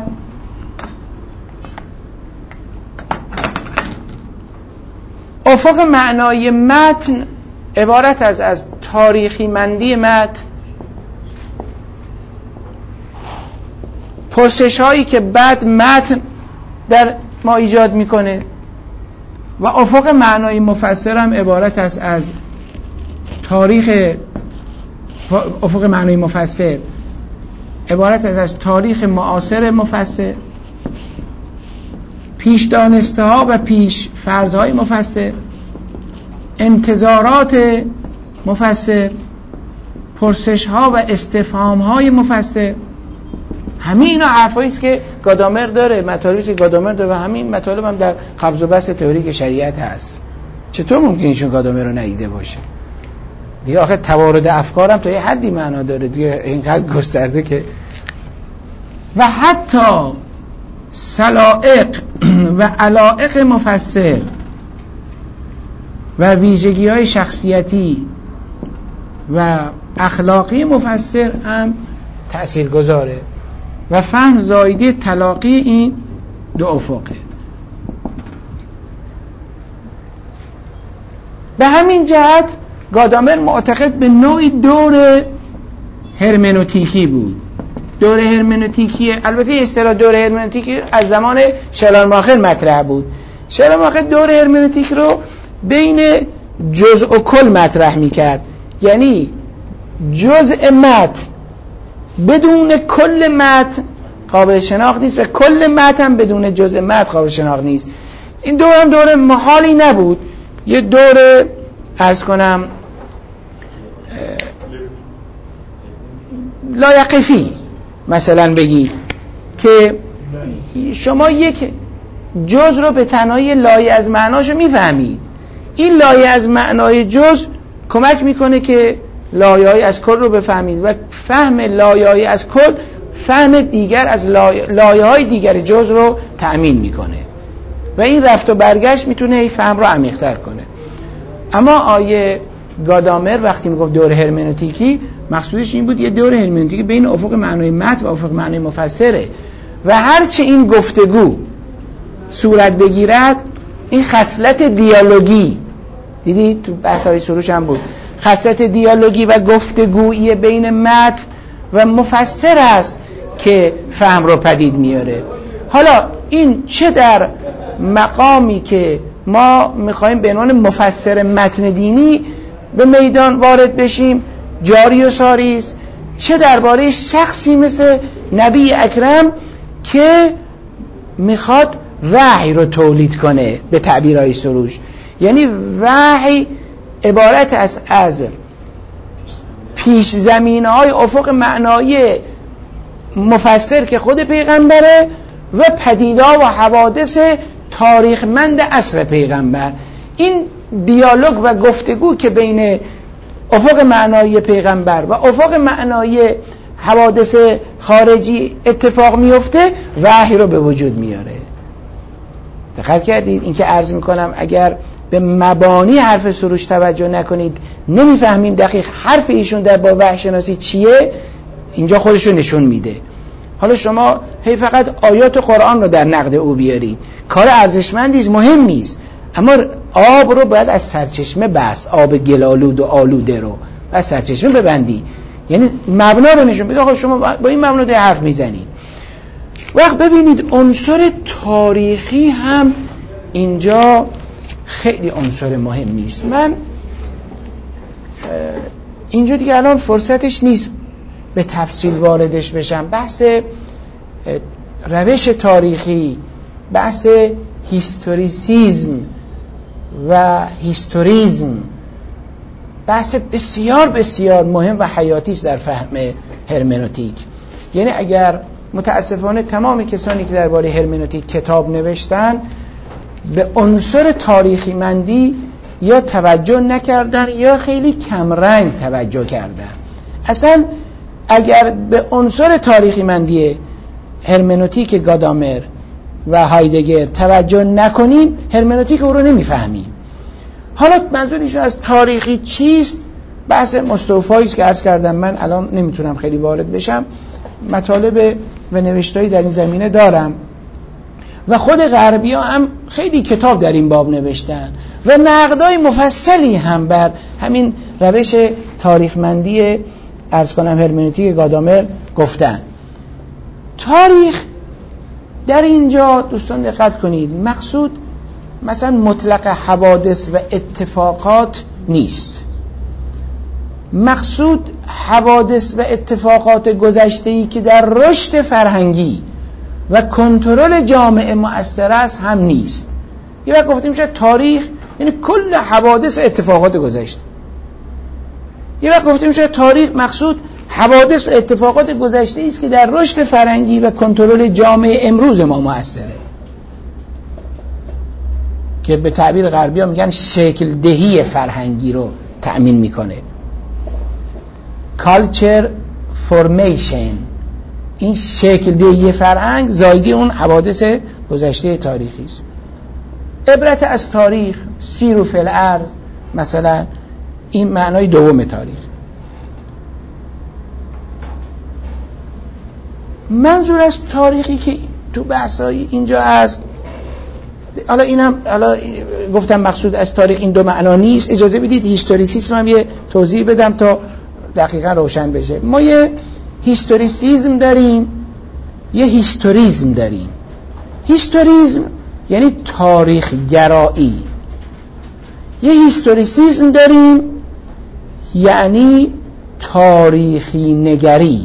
افق معنایی متن عبارت از از تاریخی مندی متن، پرسش هایی که بعد متن در ما ایجاد میکنه، و افق معنایی مفسر هم عبارت است از تاریخ افق معنایی مفسر عبارت است از تاریخ معاصر مفسر، پیش دانسته ها و پیش فرض های مفسر، انتظارات مفسر، پرسش ها و استفهام های مفسر. همین اینا حرفایی است که گادامر داره، مطالبی که گادامر داره و همین مطالب هم در قبض و بسط تئوریک شریعت هست. چطور ممکنه ایشون گادامر رو ندیده باشه؟ دیگه آخه توارد افکارم تا یه حدی معنا داره دیگه، اینقدر گسترده که. و حتی سلائق و علائق مفسر و ویژگی های شخصیتی و اخلاقی مفسر هم تأثیر گذاره و فهم زایده تلاقی این دو افقه. به همین جهت گادامر معتقد به نوعی دور هرمنوتیکی بود. دور هرمنوتیکی، البته اصطلاح دور هرمنوتیکی از زمان شالارماخر مطرح بود. شالارماخر دور هرمنوتیک رو بین جزء و کل مطرح میکرد، یعنی جزء متن بدون کل متن قابل شناخت نیست و کل متن بدون جزء متن قابل شناخت نیست. این دور هم دور محالی نبود، یه دور عرض کنم لایقفی مثلا بگی که شما یک جز رو به تنهایی لایه از معناشو میفهمید. این لایه از معنای جز کمک میکنه که لایه‌های از کل رو بفهمید و فهم لایه‌های از کل فهم دیگر از لایه لایه‌های دیگر جز رو تأمین میکنه و این رفت و برگشت میتونه این فهم رو عمیق‌تر کنه. اما آیه گادامر وقتی میگفت دور هرمنوتیکی، مقصودش این بود یه دور هرمنوتیکی بین افق معنای متن و افق معنای مفسره و هرچه این گفتگو صورت بگیرد، این خصلت دیالوگی، دیدید تو بحث‌های سروش هم بود، خصلت دیالوگی و گفتگویی بین متن و مفسر است که فهم رو پدید میاره. حالا این چه در مقامی که ما میخوایم به عنوان مفسر متن دینی به میدان وارد بشیم جاری و ساری است، چه درباره شخصی مثل نبی اکرم که میخواد وحی رو تولید کنه به تعبیرهای سروش. یعنی وحی عبارت از از پیش زمینه‌های افق معنایی مفسر که خود پیغمبره و پدیده‌ها و حوادث تاریخمند عصر پیغمبر. این دیالوگ و گفتگو که بین افق معنایی پیغمبر و افق معنایی حوادث خارجی اتفاق میفته وحی رو به وجود میاره. دقت کردید؟ این که عرض میکنم اگر به مبانی حرف سروش توجه نکنید نمیفهمیم دقیق حرف ایشون در باب وحی شناسی چیه. اینجا خودشو نشون میده. حالا شما هی فقط آیات قرآن رو در نقد او بیارید، کار ارزشمندی است، مهم نیست، اما آب رو باید از سرچشمه بست، آب گلالود و آلوده رو از سرچشمه ببندی، یعنی مبنا رو نشون بده. آقا شما با این مبنا در حرف میزنید. وقت ببینید عنصر تاریخی هم اینجا خیلی عنصر مهمی است. من اینجا دیگه الان فرصتش نیست به تفصیل واردش بشم. بحث روش تاریخی، بحث هیستوریسیزم و هیستوریزم بحث بسیار بسیار مهم و حیاتی است در فهم هرمنوتیک. یعنی اگر متاسفانه تمام کسانی که درباره هرمنوتیک کتاب نوشتن به عنصر تاریخی مندی یا توجه نکردن یا خیلی کمرنگ توجه کردن. اصلا اگر به عنصر تاریخی مندی هرمنوتیک گادامر و هایدگر توجه نکنیم هرمنوتیک او رو نمیفهمیم. حالا منظور ایشون از تاریخی چیست؟ بحث مستوفایی است که عرض کردم. من الان نمیتونم خیلی وارد بشم، مطالب و نوشتهایی در این زمینه دارم و خود غربی ها هم خیلی کتاب در این باب نوشتن و نقدای مفصلی هم بر همین روش تاریخمندی عرض کنم هرمنوتیک گادامر گفتن. تاریخ در اینجا دوستان دقت کنید مقصود مثلا مطلق حوادث و اتفاقات نیست. مقصود حوادث و اتفاقات گذشته‌ای که در رشد فرهنگی و کنترل جامعه مؤثر است هم نیست. یه وقت گفتیم میشه تاریخ یعنی کل حوادث و اتفاقات گذشته. یه وقت گفتیم میشه تاریخ مقصود حوادث و اتفاقات گذشته است که در رشد فرهنگی و کنترل جامعه امروز ما مؤثره، که به تعبیر غربی ها میگن شکل دهی فرهنگی رو تأمین میکنه. culture formation، این شکل دهی فرهنگ زایده اون حوادث گذشته تاریخی است. عبرت از تاریخ سیر و فی الارض مثلا این معنای دوم تاریخ. منظور از تاریخی که تو بحثای اینجا هست، حالا اینم حالا گفتم مقصود از تاریخ این دو معنا نیست، اجازه بدید هیستوریسیسم هم یه توضیح بدم تا دقیقا روشن بشه. ما یه هیستوریسیزم داریم، یه هیستوریزم داریم. هیستوریزم یعنی تاریخ گرایی، یه هیستوریسیزم داریم یعنی تاریخی نگری،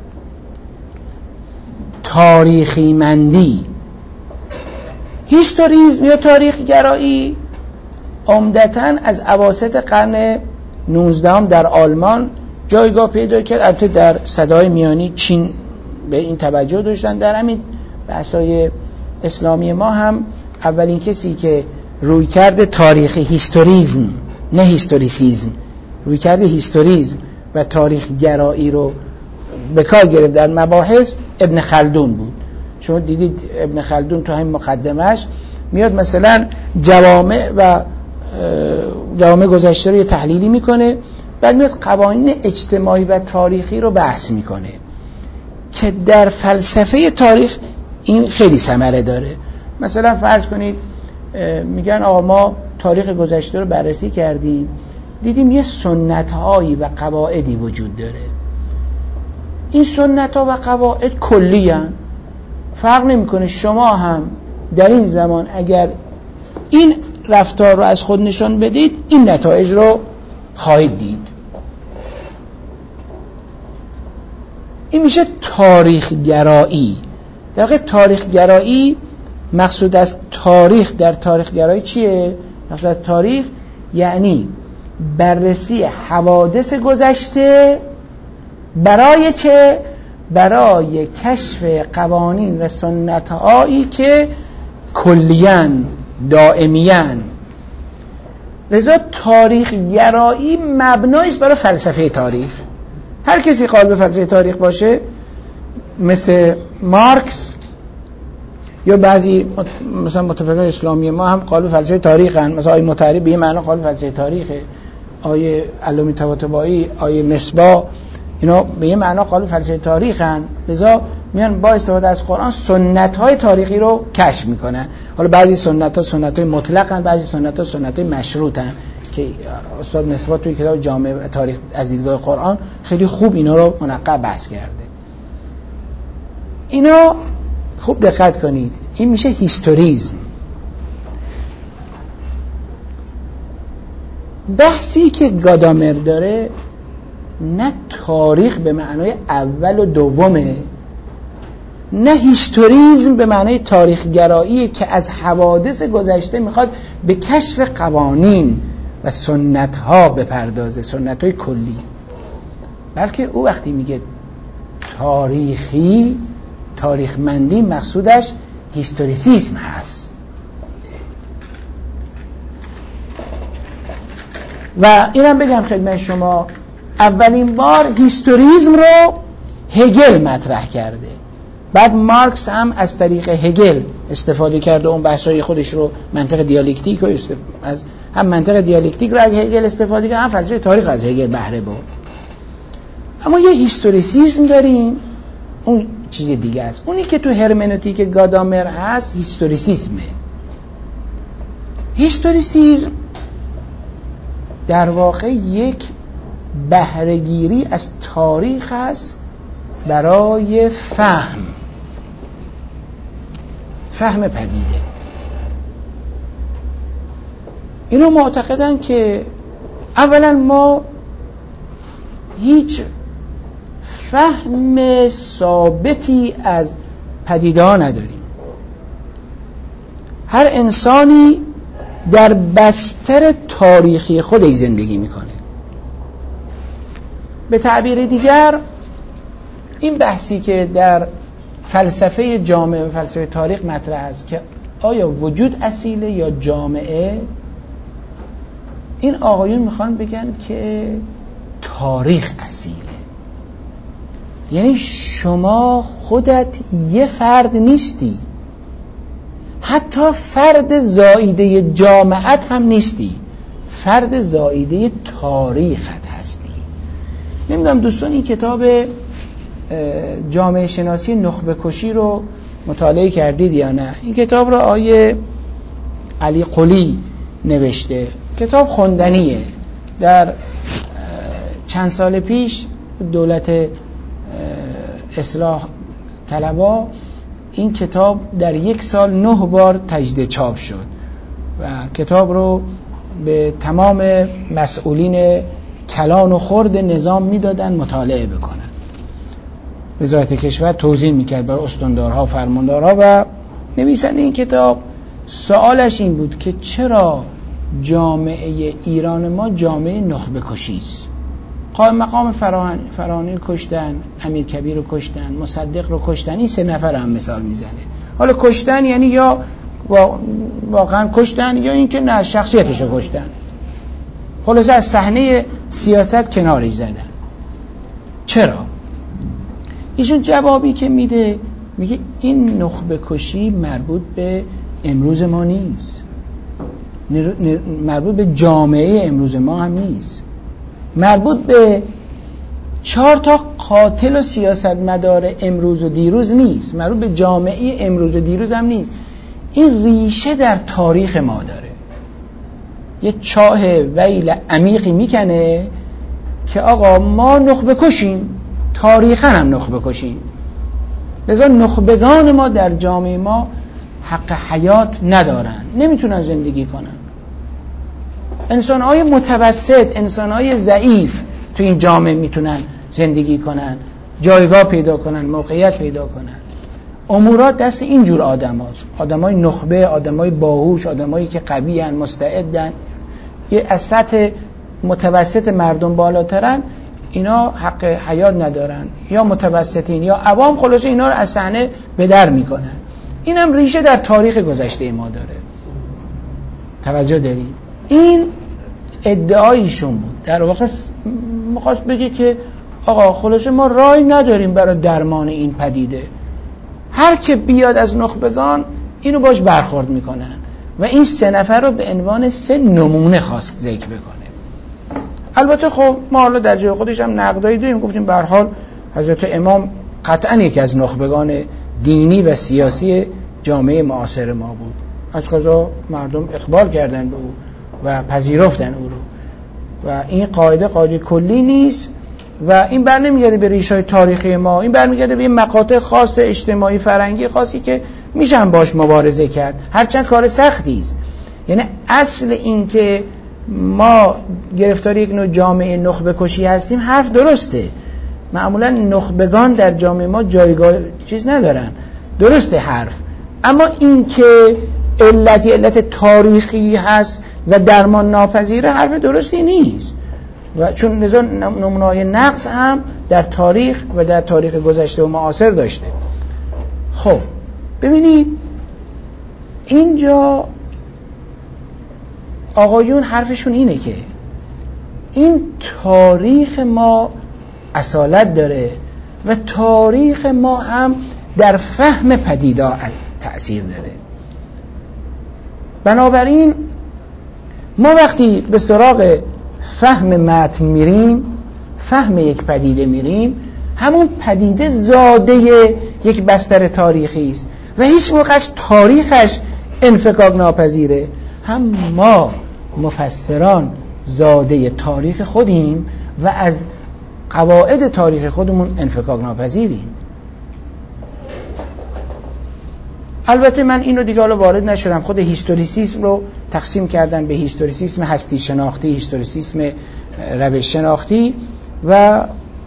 تاریخی مندی. هیستوریزم یا تاریخ گرایی عمدتاً از اواسط قرن نوزدهم در آلمان جایگاه پیدا کرد. البته در صدای میانی چین به این توجه داشتن. در همین بحث‌های اسلامی ما هم اولین کسی که روی کرده تاریخ هیستوریزم، نه هیستوریسیزم، روی کرده هیستوریزم و تاریخ گرایی رو به کار گرفت در مباحث، ابن خلدون بود. شما دیدید ابن خلدون تو همین مقدمش میاد مثلا جوامع و جوامع گذشته رو تحلیلی میکنه، بعد میاد قوانین اجتماعی و تاریخی رو بحث میکنه که در فلسفه تاریخ این خیلی ثمره داره. مثلا فرض کنید میگن آقا ما تاریخ گذشته رو بررسی کردیم، دیدیم یه سنت‌هایی و قواعدی وجود داره. این سنت‌ها و قواعد کلی هستند، فرق نمی‌کنه. شما هم در این زمان اگر این رفتار رو از خود نشان بدید، این نتایج رو خواهید دید. این میشه تاریخ گرایی. در واقع تاریخ گرایی مقصود از تاریخ در تاریخ گرایی چیه؟ مقصود از تاریخ یعنی بررسی حوادث گذشته برای چه؟ برای کشف قوانین و سنت‌هایی که کلیاً دائمیاً. لذا تاریخ گرایی مبنایش برای فلسفه تاریخ. هر کسی قائل به فلسفه تاریخ باشه، مثل مارکس یا بعضی مثلا متفقین اسلامی ما هم قائل به فلسفه تاریخ هستند، مثلا آیه مطهری به این معنی قائل به فلسفه تاریخه، آیه علومی طباطبایی، آیه مصباح، اینا به این معنی قائل به فلسفه تاریخ هستند. لذا میان با استفاده از قرآن سنت‌های تاریخی رو کشف میکنن. حالا بعضی سنت‌ها سنت‌های مطلقاً، بعضی سنت‌ها سنت‌های مشروطن که استاد مصباح توی کتاب جامع تاریخ از دیدگاه قرآن خیلی خوب اینا رو منقب بحث کرده. اینا خوب دقت کنید، این میشه هیستوریزم. بحثی که گادامر داره نه تاریخ به معنای اول و دومه، نه هیستوریزم به معنای تاریخ گرایی که از حوادث گذشته میخواد به کشف قوانین و سنت ها بپردازه، سنت های کلی. بلکه او وقتی میگه تاریخی، تاریخمندی، مقصودش هیستوریسیزم هست. و اینم بگم خدمت شما، اولین بار هیستوریزم رو هگل مطرح کرده، بعد مارکس هم از طریق هگل استفاده کرده، اون بحثای خودش رو منطق دیالکتیک رو استف... از هم منطق دیالکتیک رو از هگل استفاده کرده، هم فلسفه تاریخ از هگل بهره برد. اما یه هیستوریسیزم داریم، اون چیز دیگه است. اونی که تو هرمنوتیک گادامر هست هیستوریسیزمه. هیستوریسیزم در واقع یک بهره‌گیری از تاریخ است برای فهم فهم پدیده. اینو معتقدن که اولا ما هیچ فهم ثابتی از پدیده ها نداریم. هر انسانی در بستر تاریخی خودش زندگی میکنه. به تعبیر دیگر این بحثی که در فلسفه جامعه و فلسفه تاریخ مطرح است که آیا وجود اصیله یا جامعه، این آقایون میخوان بگن که تاریخ اصیله. یعنی شما خودت یه فرد نیستی، حتی فرد زائیده جامعت هم نیستی، فرد زائیده تاریخت هستی. نمیدونم دوستان این کتاب جامعه شناسی نخبه کشی رو مطالعه کردید یا نه؟ این کتاب رو آیه علی قلی نوشته، کتاب خوندنیه. در چند سال پیش دولت اصلاح طلبا این کتاب در یک سال نه بار تجدید چاپ شد و کتاب رو به تمام مسئولین کلان و خرد نظام میدادن مطالعه بکنن. وزارت کشور توضیح میکرد برای استاندارها، فرماندارها. و نویسنده این کتاب سوالش این بود که چرا جامعه ایران ما جامعه نخبه کشی است؟ قائم مقام فراهانی کشتن، امیر کبیر رو کشتن، مصدق رو کشتن، این سه نفر هم مثال میزنه. حالا کشتن یعنی یا واقعا کشتن یا اینکه نه شخصیتشو کشتن، خلاصه از صحنه سیاست کنارش زدن. چرا؟ ایشون جوابی که میده میگه این نخبه کشی مربوط به امروز ما نیست، مربوط به جامعه امروز ما هم نیست، مربوط به چهار تا قاتل و سیاستمدار امروز و دیروز نیست، مربوط به جامعه امروز و دیروز هم نیست. این ریشه در تاریخ ما داره، یه چاه ویل عمیقی میکنه که آقا ما نخبه کشیم، تاریخاً هم نخبه کشیم، لذا نخبگان ما در جامعه ما حق حیات ندارن، نمیتونن زندگی کنن. انسان‌های متوسط، انسان‌های ضعیف تو این جامعه میتونن زندگی کنن، جایگاه پیدا کنن، موقعیت پیدا کنن. امورات دست اینجور آدم هاست، آدم های نخبه، آدم های باهوش، آدم هایی که قوی هن، مستعدن، یه از سطح متوسط مردم بالاترن، اینا حق حیات ندارن، یا متوسطین یا عوام، خلاصه اینا رو از صحنه به در میکنن. اینم ریشه در تاریخ گذشته ما داره. توجه دارید؟ این ادعایشون بود، در واقع میخواست بگه که آقا خلاصه ما رای نداریم برای درمان این پدیده، هر که بیاد از نخبگان اینو باش برخورد میکنن و این سه نفر رو به عنوان سه نمونه خواست ذکر بکنه. البته خب ما حالا در جای خودش هم نقدایی داریم، گفتیم به هر حال حضرت امام قطعا یکی از نخبگان دینی و سیاسی جامعه معاصر ما بود، از قضا مردم اقبال کردن به او و پذیرفتن او رو و این قاعده قاعده کلی نیست و این بر نمیگرده به ریشه‌های تاریخی ما، این برمیگرده به مقاطع خاص اجتماعی فرهنگی خاصی که میشن باش مبارزه کرد، هرچند کار سختی است. یعنی اصل این که ما گرفتار یک نوع جامعه نخبه کشی هستیم حرف درسته، معمولا نخبگان در جامعه ما جایگاه چیز ندارن، درسته حرف، اما این که علتی علت تاریخی هست و درمان ناپذیره حرف درستی نیست و چون لذا نمونه‌های نقص هم در تاریخ و در تاریخ گذشته و معاصر داشته. خب ببینید اینجا آقایون حرفشون اینه که این تاریخ ما اصالت داره و تاریخ ما هم در فهم پدیدار تأثیر داره. بنابراین ما وقتی به سراغ فهم متن میریم، فهم یک پدیده میریم، همون پدیده زاده یک بستر تاریخی است و هیچ موقعش تاریخش انفکاک ناپذیره. هم ما مفسران زاده تاریخ خودیم و از قواعد تاریخ خودمون انفکاک ناپذیریم. البته من اینو دیگه حالا وارد نشدم، خود هیستوریسیسم رو تقسیم کردن به هیستوریسیسم هستی شناختی، هیستوریسیسم روش شناختی و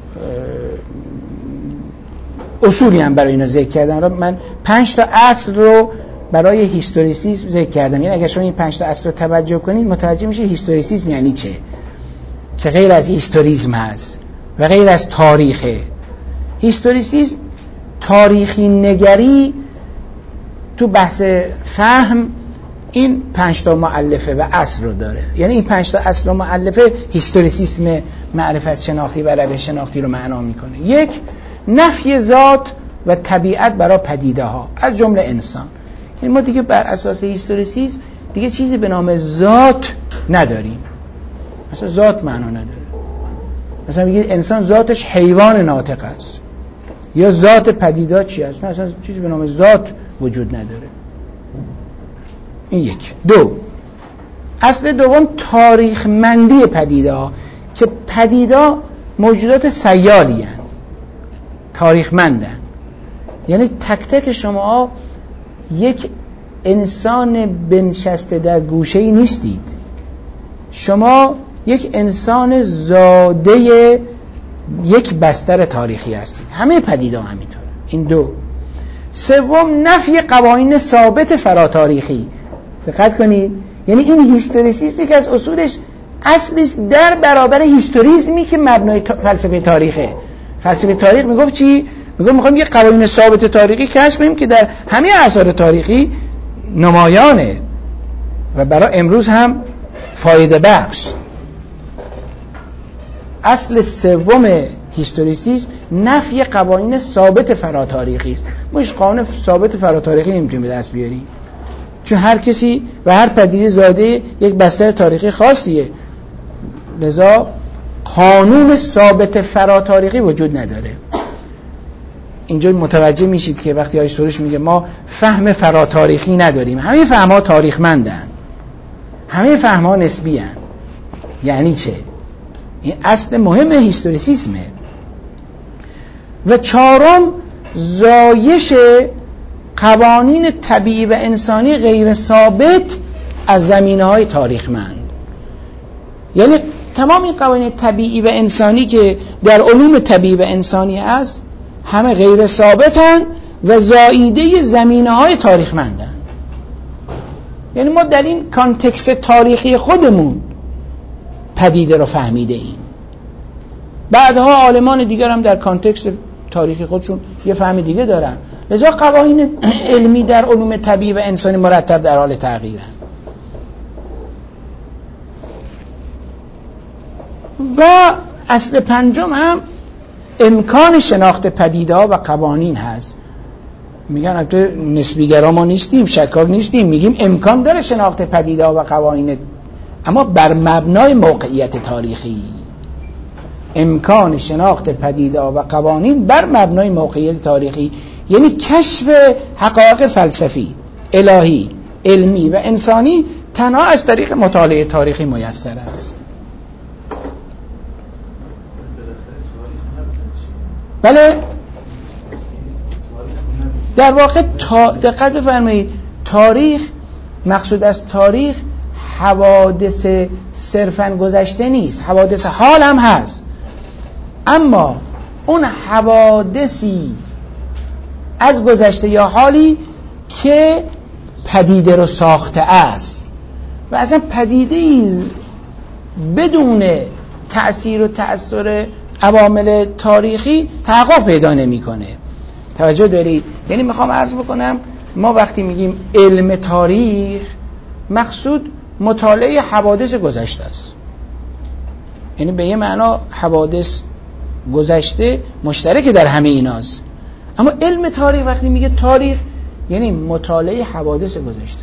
اصولی هم برای اینا ذکر کردم. من پنج تا اصل رو برای هیستوریسیسم ذکر کردم، یعنی اگر شما این پنج تا اصل رو توجه کنید متوجه میشه هیستوریسیسم یعنی چه، که غیر از هیستوریسم هست و غیر از تاریخه. هیستوریسیسم تاریخی نگری تو بحث فهم این پنج تا مؤلفه و اصل رو داره، یعنی این پنج تا اصل و مؤلفه هیستوریسیسم معرفت شناختی و روش شناختی رو معنا میکنه. یک، نفی ذات و طبیعت برای پدیده ها از جمله انسان. یعنی ما دیگه بر اساس هیستوریسیسم دیگه چیزی به نام ذات نداریم، مثلا ذات معنا نداره، مثلا میگه انسان ذاتش حیوان ناطق است یا ذات پدیده چی است، نه اصلا چیزی به نام ذات وجود نداره. این یک. دو، اصل دوم تاریخ مندی پدیده ها، که پدیده موجودات سیالی هستند، تاریخ مندن، یعنی تک تک شما یک انسان بنشسته در گوشه‌ای نیستید، شما یک انسان زاده یک بستر تاریخی هستید، همه پدیده ها همینطوره. این دو. سوم، نفی قوانین ثابت فراتاریخی. دقت کنید، یعنی این هیستوریسیسمی که از اصولش اصلیست در برابر هیستوریسمی که مبنای فلسفه تاریخه. فلسفه تاریخ میگفت چی؟ میگم میخوایم یه قوانین ثابت تاریخی کشف کنیم که در همه آثار تاریخی نمایانه و برای امروز هم فایده بخش. اصل سوم هیستوریسیسم نفی قوانین ثابت فراتاریخی است. ما هیچ قانون ثابت فراتاریخی نمیتونیم به دست بیاریم، چون هر کسی و هر پدیده زاده یک بستر تاریخی خاصیه، لذا قانون ثابت فراتاریخی وجود نداره. اینجا متوجه میشید که وقتی آقای سروش میگه ما فهم فراتاریخی نداریم، همه فهم‌ها تاریخمندن، همه فهم‌ها نسبی هن. یعنی چه؟ این اصل مهم هیستوریسیسمه. و چهارم زایش قوانین طبیعی و انسانی غیر ثابت از زمینه‌های تاریخمند. یعنی تمام این قوانین طبیعی و انسانی که در علوم طبیعی و انسانی هست همه غیر ثابتن و زائیده زمینه‌های تاریخمندن. یعنی ما در این کانتکست تاریخی خودمون پدیده رو فهمیده ایم. بعدها عالمان دیگر هم در کانتکست تاریخی خودشون یه فهم دیگه دارن، لذا قوانین علمی در علوم طبیعی و انسانی مرتب در حال تغییرن. و اصل پنجم هم امکان شناخت پدیده‌ها و قوانین هست. میگن البته نسبیگرا ما نیستیم، شکاک نیستیم، میگیم امکان داره شناخت پدیده‌ها و قوانین، اما بر مبنای موقعیت تاریخی. امکان شناخت پدیده‌ها و قوانین بر مبنای موقعیت تاریخی، یعنی کشف حقایق فلسفی، الهی، علمی و انسانی تنها از طریق مطالعه تاریخی میسر است. بله، در واقع تا دقت بفرمایید، تاریخ، مقصود از تاریخ حوادث صرفاً گذشته نیست، حوادث حال هم هست، اما اون حوادثی از گذشته یا حالی که پدیده رو ساخته است و اصلا پدیده ای بدون تأثیر و تأثیر عوامل تاریخی تحقق پیدا نمی‌کنه. توجه دارید؟ یعنی میخوام عرض بکنم ما وقتی میگیم علم تاریخ مقصود مطالعه حوادث گذشته است، یعنی به یه معنا حوادث گذشته مشترک در همه ایناست، اما علم تاریخ وقتی میگه تاریخ یعنی مطالعه حوادث گذشته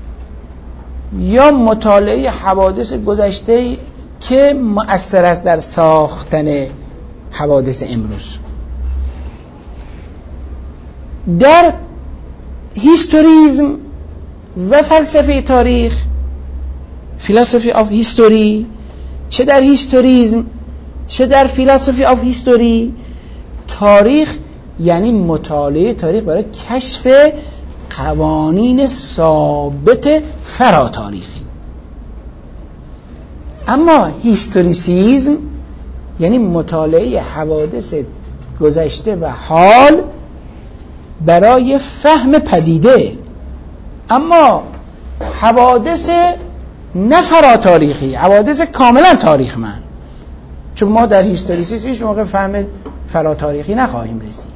یا مطالعه حوادث گذشته که مؤثر است در ساختن حوادث امروز. در هیستوریزم و فلسفه تاریخ، فلسفی آف هیستوری، چه در هیستوریزم چه در فلسفی آف هیستوری، تاریخ یعنی مطالعه تاریخ برای کشف قوانین ثابت فراتاریخی. اما هیستوریسیزم یعنی مطالعه حوادث گذشته و حال برای فهم پدیده، اما حوادث نه فراتاریخی، حوادث کاملا تاریخمند، چون ما در هیستوریسیسم هیچ موقع فهم فراتاریخی نخواهیم رسید.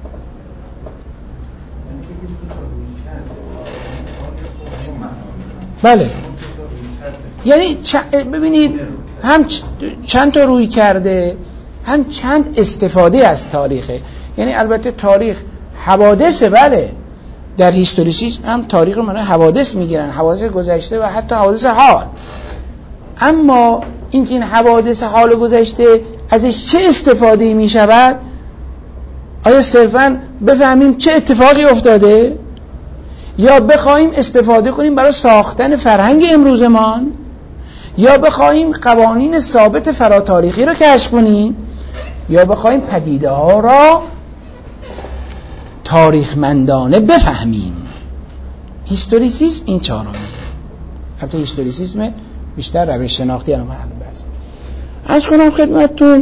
بله، یعنی ببینید هم چند تا روی کرده، هم چند استفاده از تاریخه. یعنی البته تاریخ حوادثه، بله، در هیستوریسیسم هم تاریخ رو معنی حوادث میگیرن، حوادث گذشته و حتی حوادث حال، اما اینکه این حوادث حال گذشته ازش چه استفاده می شود، آیا صرفاً بفهمیم چه اتفاقی افتاده یا بخوایم استفاده کنیم برای ساختن فرهنگ امروزمان، یا بخوایم قوانین ثابت فراتاریخی رو کشف کنیم، یا بخوایم پدیده ها را تاریخمندانه بفهمیم. هیستوریسیسم این چهارمیه. البته هیستوریسیسم بیشتر روش شناختی رو محل بحث. عرض کنم خدمتتون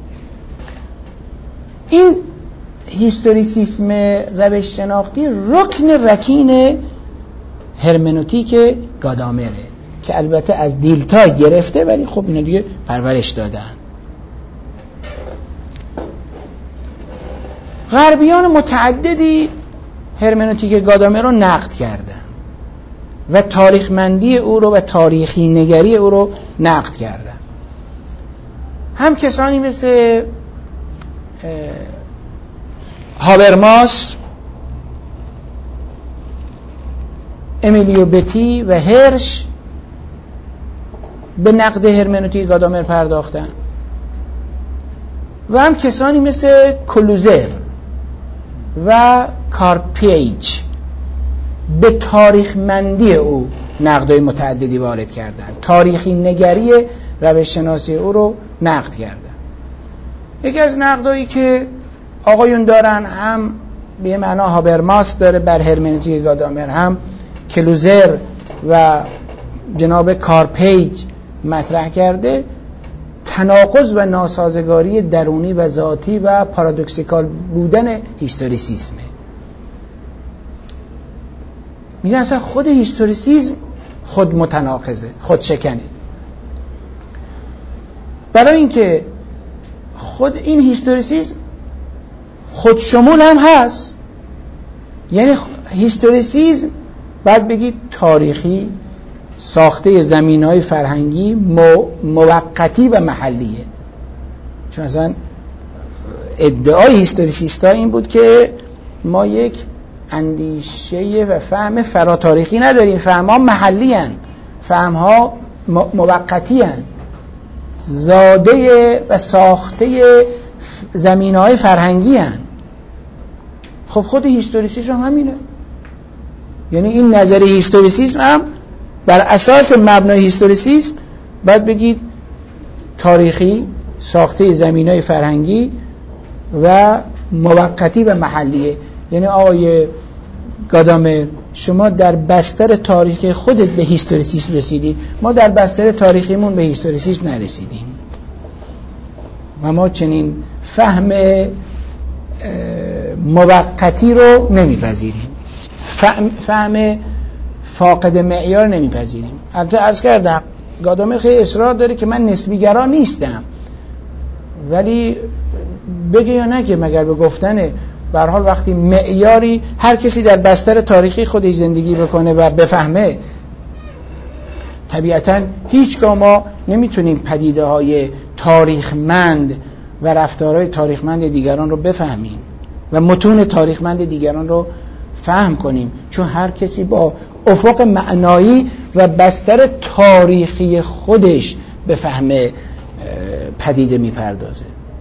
این هیستوریسیسم روش شناختی رکن رکین هرمنوتیک گادامره که البته از دیلتا گرفته، ولی خب اینا دیگه پرورش دادن. غربیان متعددی هرمنوتیک گادامر رو نقد کردن و تاریخمندی او رو و تاریخی نگری او رو نقد کردن. هم کسانی مثل هابرماس، امیلیو بتی و هرش به نقد هرمنوتیک گادامر پرداختن و هم کسانی مثل کلوزر و کارپیج به تاریخمندی او نقدهای متعددی وارد کردن، تاریخی نگری روش شناسی او رو نقد کردن. یکی از نقدهایی که آقایون دارن، هم به معنا هابرماس داره بر هرمنوتیک گادامر، هم کلوزر و جناب کارپیج مطرح کرده، تناقض و ناسازگاری درونی و ذاتی و پارادوکسیکال بودن هیستوریسیسمه. میگن اصلا خود هیستوریسیسم خود متناقضه، خود شکنه. برای اینکه خود این هیستوریسیسم خود شمول هم هست، یعنی هیستوریسیسم باید بگید تاریخی، ساخته زمینهای فرهنگی، موقتی و محلیه. چون اصلا ادعای هیستوریسیستا این بود که ما یک اندیشه و فهم فراتاریخی نداریم، فهم‌ها محلی هن، فهم‌ها موقتی هن، زاده و ساخته زمینهای فرهنگی هن. خب خود هیستوریسیسم هم همینه، یعنی این نظریه هیستوریسیسم هم بر اساس مبنای هیستوریسیسم باید بگید تاریخی، ساخته زمینهای فرهنگی و موقتی و محلیه. یعنی آقای گادامر شما در بستر تاریخی خودت به هیستوریسیسم رسیدید، ما در بستر تاریخیمون به هیستوریسیسم نرسیدیم و ما چنین فهم موقتی رو نمیپذیریم، فهم, فهم فاقد معیار نمیپذیریم. البته عرض کردم گادامر خیلی اصرار داره که من نسبیگرا نیستم، ولی بگه یا نگه مگر به گفتن به هر حال وقتی معیاری هر کسی در بستر تاریخی خودش زندگی بکنه و بفهمه، طبیعتاً هیچگاه ما نمیتونیم پدیده های تاریخمند و رفتارهای تاریخمند دیگران رو بفهمیم و متون تاریخمند دیگران رو فهم کنیم، چون هر کسی با افق معنایی و بستر تاریخی خودش به فهم پدیده میپردازه.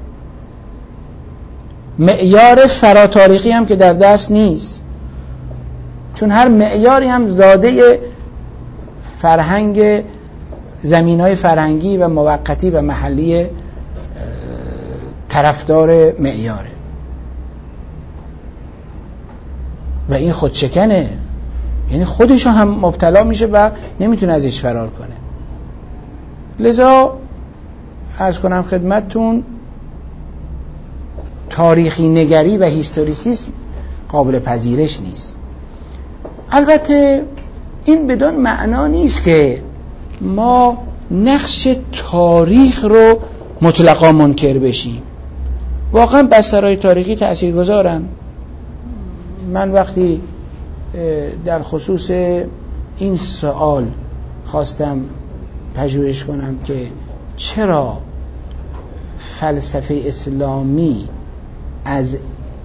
معیار فراتاریخی هم که در دست نیست، چون هر معیاری هم زاده فرهنگ، زمینهای فرهنگی و موقتی و محلی طرفدار معیاره و این خودشکنه، یعنی خودشو هم مبتلا میشه و نمیتونه ازش فرار کنه. لذا عرض کنم خدمتتون تاریخی نگری و هیستوریسیسم قابل پذیرش نیست. البته این بدون معنا نیست که ما نقش تاریخ رو مطلقا منکر بشیم. واقعا بسترهای تاریخی تاثیرگذارن. من وقتی در خصوص این سوال خواستم پژوهش کنم که چرا فلسفه اسلامی از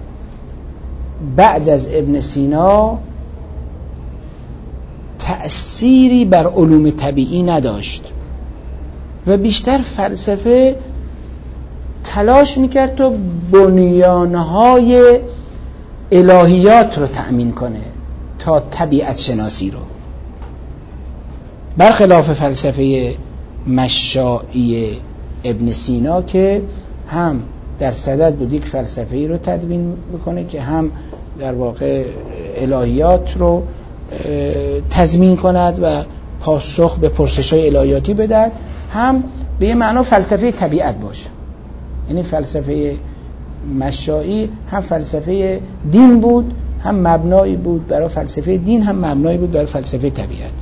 بعد از ابن سینا تأثیری بر علوم طبیعی نداشت و بیشتر فلسفه تلاش میکرد تا بنیانهای الهیات رو تأمین کنه تا طبیعت شناسی رو، برخلاف فلسفه مشائی ابن سینا که هم در صدد بود یک فلسفه‌ای رو تدوین بکنه که هم در واقع الهیات رو تضمین کند و پاسخ به پرسش‌های الهیاتی بدهد، هم به یه معنا فلسفه طبیعت باشه. یعنی فلسفه مشائی هم فلسفه دین بود، هم مبنایی بود برای فلسفه دین، هم مبنایی بود برای فلسفه طبیعت.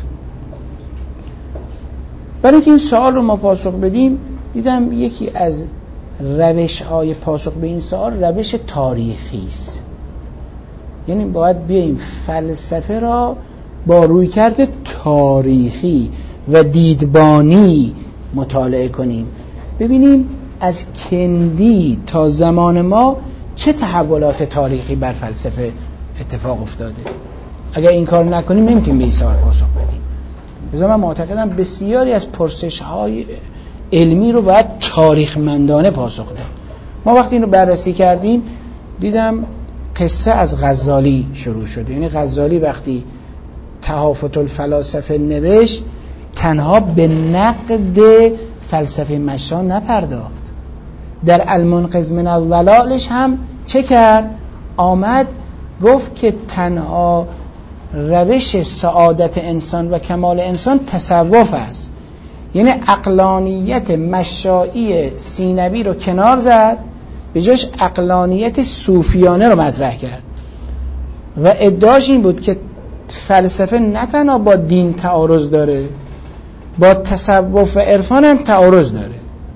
برای اینکه این سوال رو ما پاسخ بدیم، دیدم یکی از روش های پاسخ به این سوال روش تاریخی است. یعنی باید بیاییم فلسفه را با رویکرد تاریخی و دیدبانی مطالعه کنیم، ببینیم از کندی تا زمان ما چه تحولات تاریخی بر فلسفه اتفاق افتاده. اگر این کار نکنیم نمیتونیم به این سوال پاسخ بدیم. لذا من معتقدم بسیاری از پرسش‌های علمی رو باید تاریخمندانه پاسخ داد. ما وقتی این رو بررسی کردیم دیدم قصه از غزالی شروع شده. یعنی غزالی وقتی تحافت الفلاسفه نوشت تنها به نقد فلسفه مشا نپرداخت، در المنقذ من الضلالش هم چه کرد؟ آمد گفت که تنها روش سعادت انسان و کمال انسان تصوف است. یعنی عقلانیت مشایی سینوی رو کنار زد، به جاش عقلانیت صوفیانه رو مطرح کرد و ادعاش این بود که فلسفه نه تنها با دین تعارض داره، با تصوف و عرفان هم تعارض داره.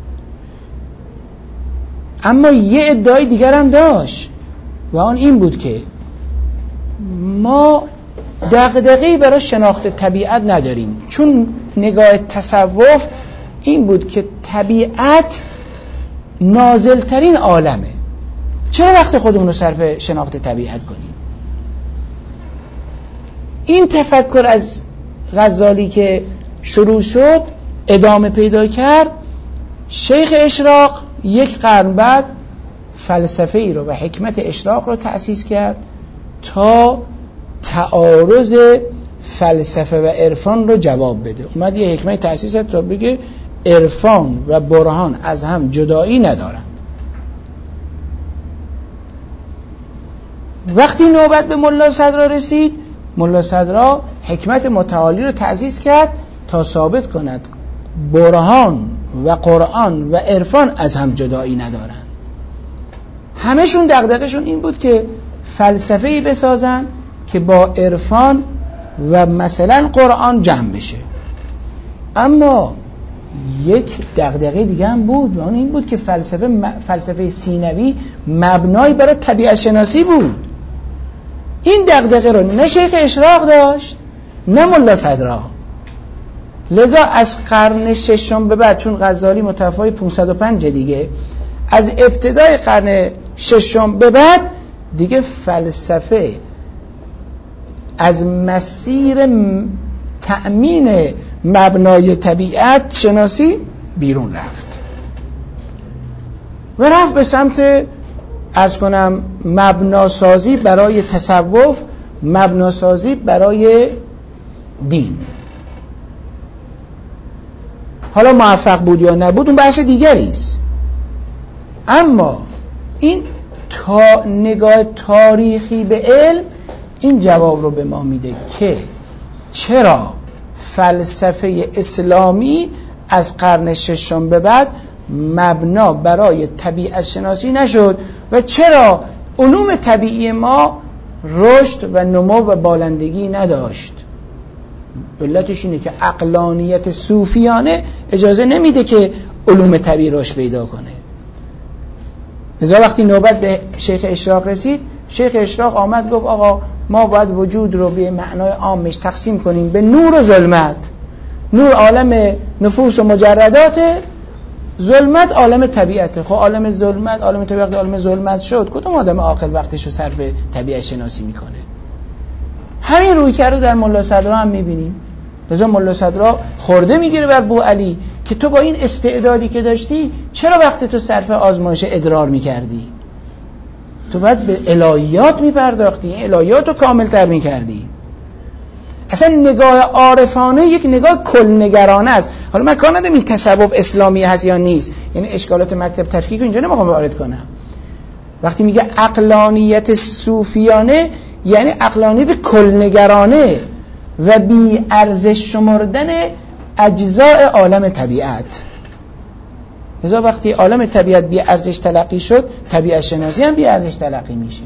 اما یه ادعای دیگر هم داشت و آن این بود که ما دغدغه‌ای برای شناخت طبیعت نداریم، چون نگاه تصوف این بود که طبیعت نازلترین عالمه، چرا وقت خودمون رو صرف شناخت طبیعت کنیم؟ این تفکر از غزالی که شروع شد ادامه پیدا کرد. شیخ اشراق یک قرن بعد فلسفه ای رو و حکمت اشراق رو تأسیس کرد تا تعارض فلسفه و عرفان رو جواب بده. اومد یه حکمت تأسیس کرد تا بگه عرفان و برهان از هم جدایی ندارند. وقتی نوبت به ملا صدرا رسید، ملا صدرا حکمت متعالی رو تأسیس کرد تا ثابت کند برهان و قرآن و عرفان از هم جدایی ندارند. همشون دغدغه‌شون این بود که فلسفه‌ای بسازن که با عرفان و مثلا قرآن جمع بشه. اما یک دغدغه دیگه هم بود و اون این بود که فلسفه فلسفه سینوی مبنای برای طبیعت شناسی بود. این دغدغه رو نه شیخ اشراق داشت نه ملا صدرا. لذا از قرن ششم به بعد، چون غزالی متوفی پانصد و پنج دیگه، از ابتدای قرن ششم به بعد دیگه فلسفه از مسیر تأمین مبنای طبیعت شناسی بیرون رفت و رفت به سمت عرض کنم مبناسازی برای تصوف، مبناسازی برای دین. حالا موفق بود یا نبود اون بحث دیگری است. اما این تا نگاه تاریخی به علم این جواب رو به ما میده که چرا فلسفه اسلامی از قرن ششم به بعد مبنا برای طبیعت شناسی نشد و چرا علوم طبیعی ما رشد و نمو و بالندگی نداشت. علتش اینه که عقلانیت صوفیانه اجازه نمیده که علوم طبیعی رشد پیدا کنه. لذا وقتی نوبت به شیخ اشراق رسید، شیخ اشراق آمد گفت آقا ما باید وجود رو به معنای عامش تقسیم کنیم به نور و ظلمت. نور عالم نفوس و مجردات، ظلمت عالم طبیعته. خب عالم ظلمت عالم طبیعت عالم ظلمت شد، کدوم آدم عاقل وقتشو صرف طبیعت شناسی میکنه؟ همین روی کرده در ملا صدرا هم میبینید. لذا ملا صدرا خورده میگیره بر بوعلی که تو با این استعدادی که داشتی چرا وقت تو صرف آزمایش ادرار میکردی؟ تو باید به الهیات میپرداختی، الهیات رو کامل تر میکردی. اصلا نگاه عارفانه یک نگاه کلنگرانه است. حالا من کار ندارم این تصوف اسلامی هست یا نیست، یعنی اشکالات مکتب تفکیک اینجا نمیخوام وارد کنم. وقتی میگه عقلانیت صوفیانه یعنی عقلانیت کلنگرانه و بی ارزش شمردن اجزاء عالم طبیعت. لذا وقتی عالم طبیعت بی ارزش تلقی شد، طبیعت شناسی هم بی ارزش تلقی میشه.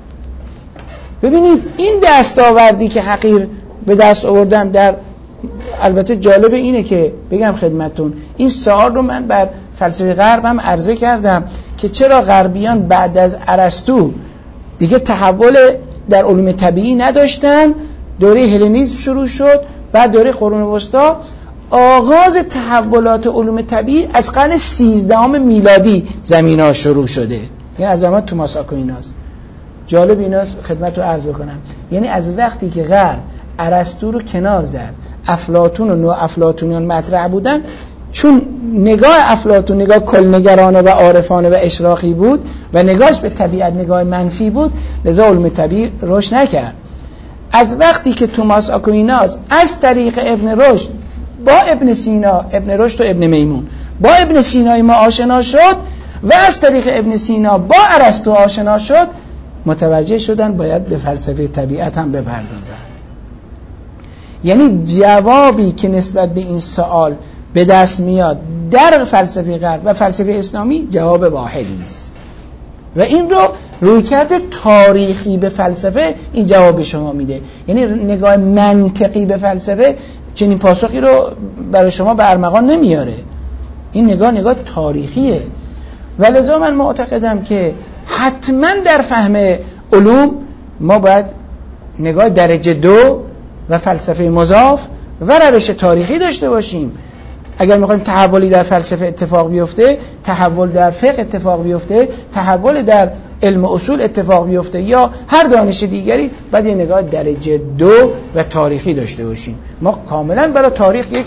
ببینید این دستاوردی که حقیر به دست آوردن در البته جالب اینه که بگم خدمتون این سوال رو من بر فلسفه غرب هم عرضه کردم که چرا غربیان بعد از ارسطو دیگه تحول در علوم طبیعی نداشتن، دوره هلنیسم شروع شد، بعد دوره قرون وسطا آغاز تحولات علوم طبیعی از قرن سیزدهم میلادی زمینا شروع شده، یعنی از زمان توماس آکویناس. جالب اینا خدمت رو عرض بکنم، یعنی از وقتی که غرب ارسطو رو کنار زد، افلاطون و نو افلاطونیان مطرح بودن، چون نگاه افلاطون نگاه کلنگرانه و عارفانه و اشراقی بود و نگاهش به طبیعت نگاه منفی بود، لذا علوم طبیعی رشد نکرد. از وقتی که توماس آکویناس از طریق ابن رشد با ابن سینا، ابن رشد و ابن میمون با ابن سینای ما آشنا شد و از طریق ابن سینا با ارسطو آشنا شد، متوجه شدن باید به فلسفه طبیعت هم بپردازن. یعنی جوابی که نسبت به این سوال به دست میاد در فلسفه غرب و فلسفه اسلامی جواب واحدی است و این رو رویکرد تاریخی به فلسفه این جواب شما میده. یعنی نگاه منطقی به فلسفه چنین پاسخی رو برای شما به ارمغان نمیاره. این نگاه نگاه تاریخیه و لذا من معتقدم که حتما در فهم علوم ما باید نگاه درجه دو و فلسفه مضاف و روش تاریخی داشته باشیم. اگر میخوایم تحولی در فلسفه اتفاق بیفته، تحول در فقه اتفاق بیفته، تحول در علم اصول اتفاق بیفته یا هر دانش دیگری، باید یه نگاه درجه دو و تاریخی داشته باشیم. ما کاملا برای تاریخ یک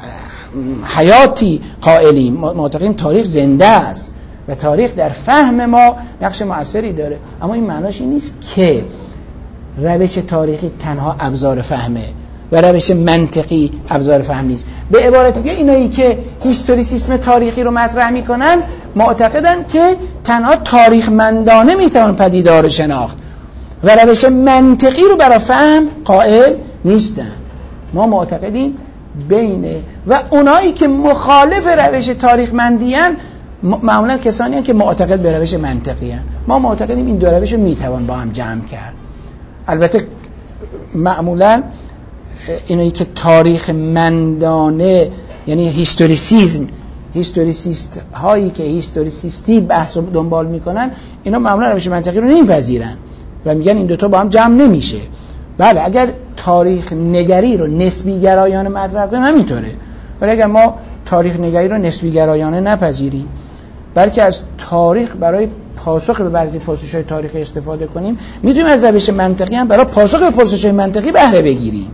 حیاتی قائلیم، معتقدیم تاریخ زنده است و تاریخ در فهم ما نقش مؤثری داره، اما این معناش این نیست که روش تاریخی تنها ابزار فهمه و روش منطقی ابزار فهم نیست. به عبارت دیگه اینایی که هیستوریسیسم تاریخی رو مطرح میکنن معتقدن که تنها تاریخمندانه میتوان پدیدار رو شناخت و روش منطقی رو برای فهم قائل نیستن. ما معتقدیم بین و اونایی که مخالف روش تاریخمندیان معمولا کسانی هستند که معتقد به روش منطقی هستند. ما معتقدیم این دو روش رو میتوان با هم جمع کرد. البته معمولا اینایی که تاریخ مندانه یعنی هیستوریسیزم، هیستوریسیست هایی که هیستوریسیستی بحث رو دنبال میکنن، اینا معمولا روش منطقی رو نمیپذیرن و میگن این دوتا با هم جمع نمیشه. بله اگر تاریخ نگری رو نسبی گرایانه مطرح کنیم همینطوره، ولی اگر ما تاریخ نگری رو نسبی گرایانه نپذیریم بلکه از تاریخ برای پاسخ به بعضی پرسش‌های تاریخی استفاده کنیم، میتونیم از روش منطقی هم برای پاسخ به پرسش‌های منطقی بهره بگیریم.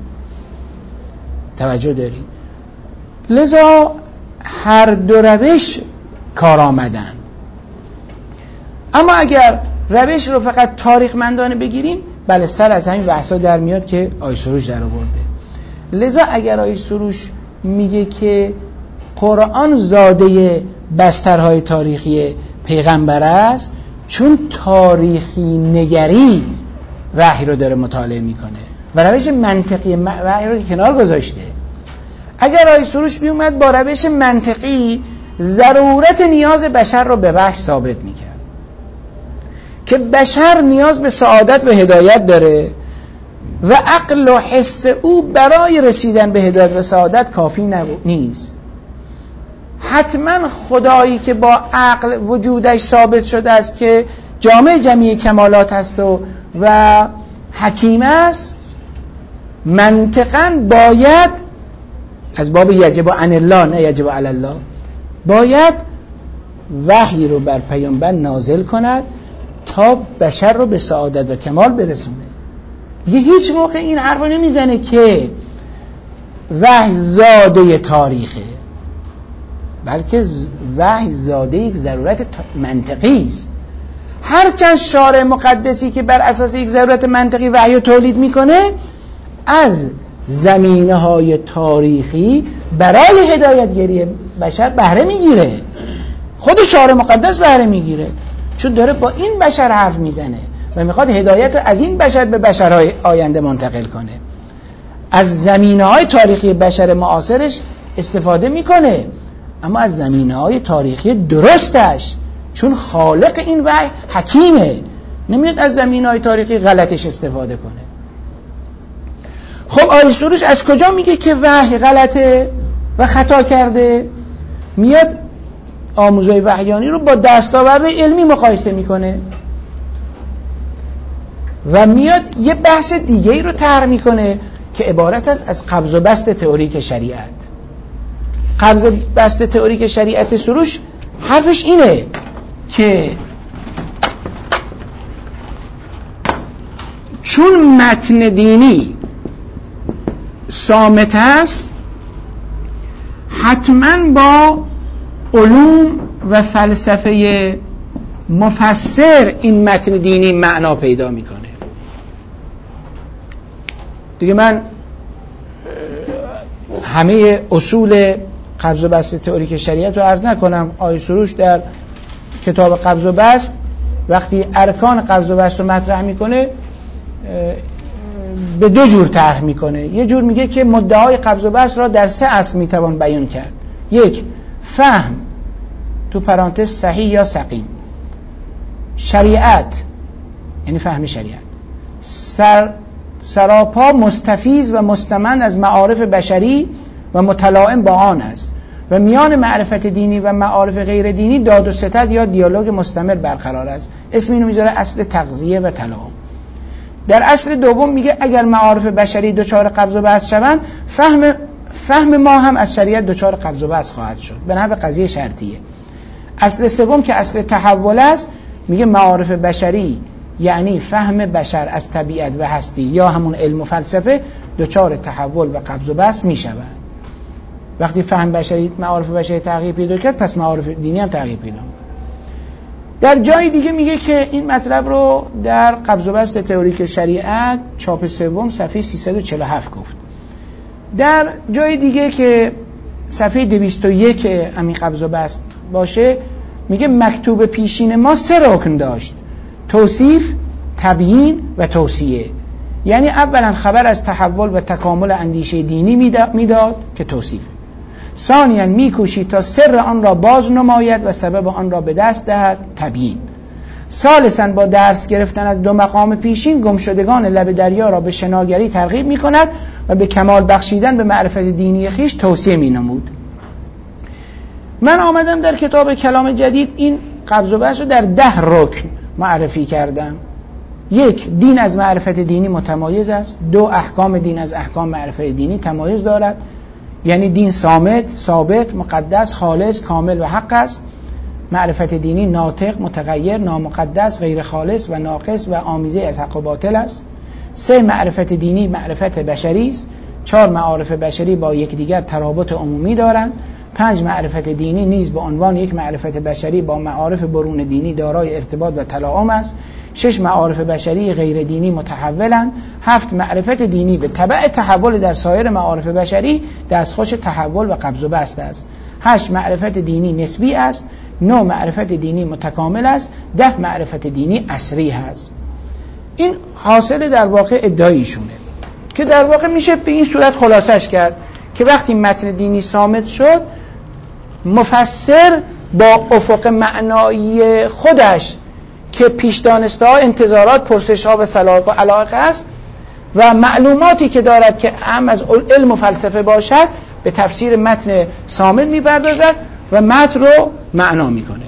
توجه دارید؟ لذا هر دو روش کار آمدن. اما اگر روش رو فقط تاریخ مندانه بگیریم، بله سر از همین بحثا در میاد که آیه سروش در آورده. لذا اگر آیه سروش میگه که قرآن زاده بسترهای تاریخی پیغمبر است چون تاریخی نگری وحی رو داره مطالعه میکنه و روش منطقی وحی رو کنار گذاشته. اگر آیه سروش بیومد با روش منطقی ضرورت نیاز بشر رو به وحی ثابت میکرد که بشر نیاز به سعادت و هدایت داره و عقل و حس او برای رسیدن به هدایت و سعادت کافی نیست، حتما خدایی که با عقل وجودش ثابت شده است که جامع جمیع کمالات هست و, و حکیم است، منطقاً باید از باب یجب عن الله نه یجب علی الله باید وحی رو بر پیامبر نازل کند تا بشر رو به سعادت و کمال برسونه. دیگه هیچ موقع این حرف رو نمیزنه که وحی زاده تاریخه، بلکه وحی زاده یک ضرورت منطقی است. هرچند شارع مقدسی که بر اساس یک ضرورت منطقی وحی رو تولید میکنه، از زمینه‌های تاریخی برای هدایتگری بشر بهره میگیره. خود شارع مقدس بهره میگیره چون داره با این بشر حرف میزنه و میخواد هدایت از این بشر به بشرهای آینده منتقل کنه. از زمینه‌های تاریخی بشر معاصرش استفاده میکنه، اما از زمینه‌های تاریخی درستش، چون خالق این وحی حکیمه، نمیاد از زمینه‌های تاریخی غلطش استفاده کنه. خب آیه سروش از کجا میگه که وحی غلطه و خطا کرده؟ میاد آموزهای وحیانی رو با دستاورد علمی مقایسه میکنه و میاد یه بحث دیگه ای رو طرح میکنه که عبارت است از قبض و بسط تئوریک شریعت. قبض و بسط تئوریک شریعت سروش حرفش اینه که چون متن دینی صامت است، حتما با علوم و فلسفه مفسر این متن دینی معنا پیدا میکنه. دیگه من همه اصول قبض و بسط تئوریک شریعت رو عرض نکنم. آیه سروش در کتاب قبض و بسط وقتی ارکان قبض و بسط رو مطرح میکنه به دو جور طرح میکنه. یه جور میگه که مدعای قبض و بسط را در سه اصل میتوان بیان کرد. یک، فهم تو پرانتز صحیح یا سقیم، شریعت یعنی فهم شریعت سر سراپا مستفیض و مستمند از معارف بشری و متلائم با آن است و میان معرفت دینی و معارف غیر دینی داد و ستد یا دیالوگ مستمر برقرار است. اسم اینو میذاره اصل تغذیه و تلاعم. در اصل دوم میگه اگر معارف بشری دچار قبض و بسط شوند، فهم فهم ما هم از شریعت دچار قبض و بسط خواهد شد به نحو قضیه شرطیه. اصل سوم که اصل تحول است، میگه معارف بشری یعنی فهم بشر از طبیعت و هستی یا همون علم و فلسفه دچار تحول و قبض و بسط میشود. وقتی فهم بشری معارف بشری تغییر پیدا کرد، پس معارف دینی هم تغییر پیدا میکنه. در جای دیگه میگه که این مطلب رو در قبض و بسط تئوریک شریعت چاپ سوم صفحه سیصد و چهل و هفت گفت. در جای دیگه که صفحه دویست و یک همین قبض و بسط باشه میگه مکتوب پیشین ما سه رکن داشت: توصیف، تبیین و توصیه. یعنی اولا خبر از تحول و تکامل اندیشه دینی میداد که توصیف، ثانیا میکوشید تا سر آن را باز نماید و سبب آن را به دست دهد، تبیین. ثالثا با درس گرفتن از دو مقام پیشین گمشدگان لب دریا را به شناگری ترغیب میکند و به کمال بخشیدن به معرفت دینی خیش توصیه مینمود. من آمدم در کتاب کلام جدید این قبض و بسط رو در ده رکن معرفی کردم. یک، دین از معرفت دینی متمایز است. دو، احکام دین از احکام معرفت دینی تمایز دارد، یعنی دین صامت، ثابت، مقدس، خالص، کامل و حق است. معرفت دینی ناطق، متغیر، نامقدس، غیر خالص و ناقص و آمیزه از حق و باطل است. سه، معرفت دینی معرفت بشری است. چهار، معارف بشری با یکدیگر ترابط عمومی دارند. پنج، معرفت دینی نیز به عنوان یک معرفت بشری با معارف برون دینی دارای ارتباط و تلاعم است. شش، معارف بشری غیر دینی متحولند. هفت، معرفت دینی به تبع تحول در سایر معارف بشری دستخوش تحول و قبض و بسط است. هشت، معرفت دینی نسبی است. نه، معرفت دینی متکامل است. ده، معرفت دینی عصری است. این حاصل در واقع ادعایشونه که در واقع میشه به این صورت خلاصش کرد که وقتی متن دینی صامت شد، مفسر با افق معنایی خودش که پیش دانسته ها، انتظارات، پرسش ها و سلایق و علایق است و معلوماتی که دارد که هم از علم و فلسفه باشد، به تفسیر متن صامت میپردازد و متن رو معنا میکنه.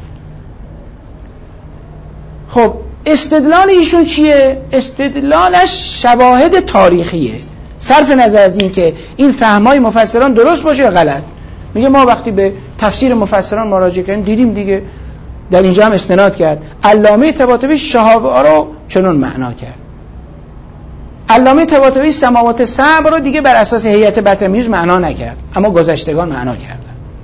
خب استدلال ایشون چیه؟ استدلالش شواهد تاریخیه، صرف نظر از این که این فهمای مفسران درست باشه یا غلط. میگه ما وقتی به تفسیر مفسران مراجعه کردیم دیدیم دیگه در اینجا هم استناد کرد. علامه طباطبایی شهابه رو چنون معنا کرد. علامه طباطبایی سماوات سبع رو دیگه بر اساس هیئت بطرمیوز معنا نکرد، اما گذشتگان معنا کردن.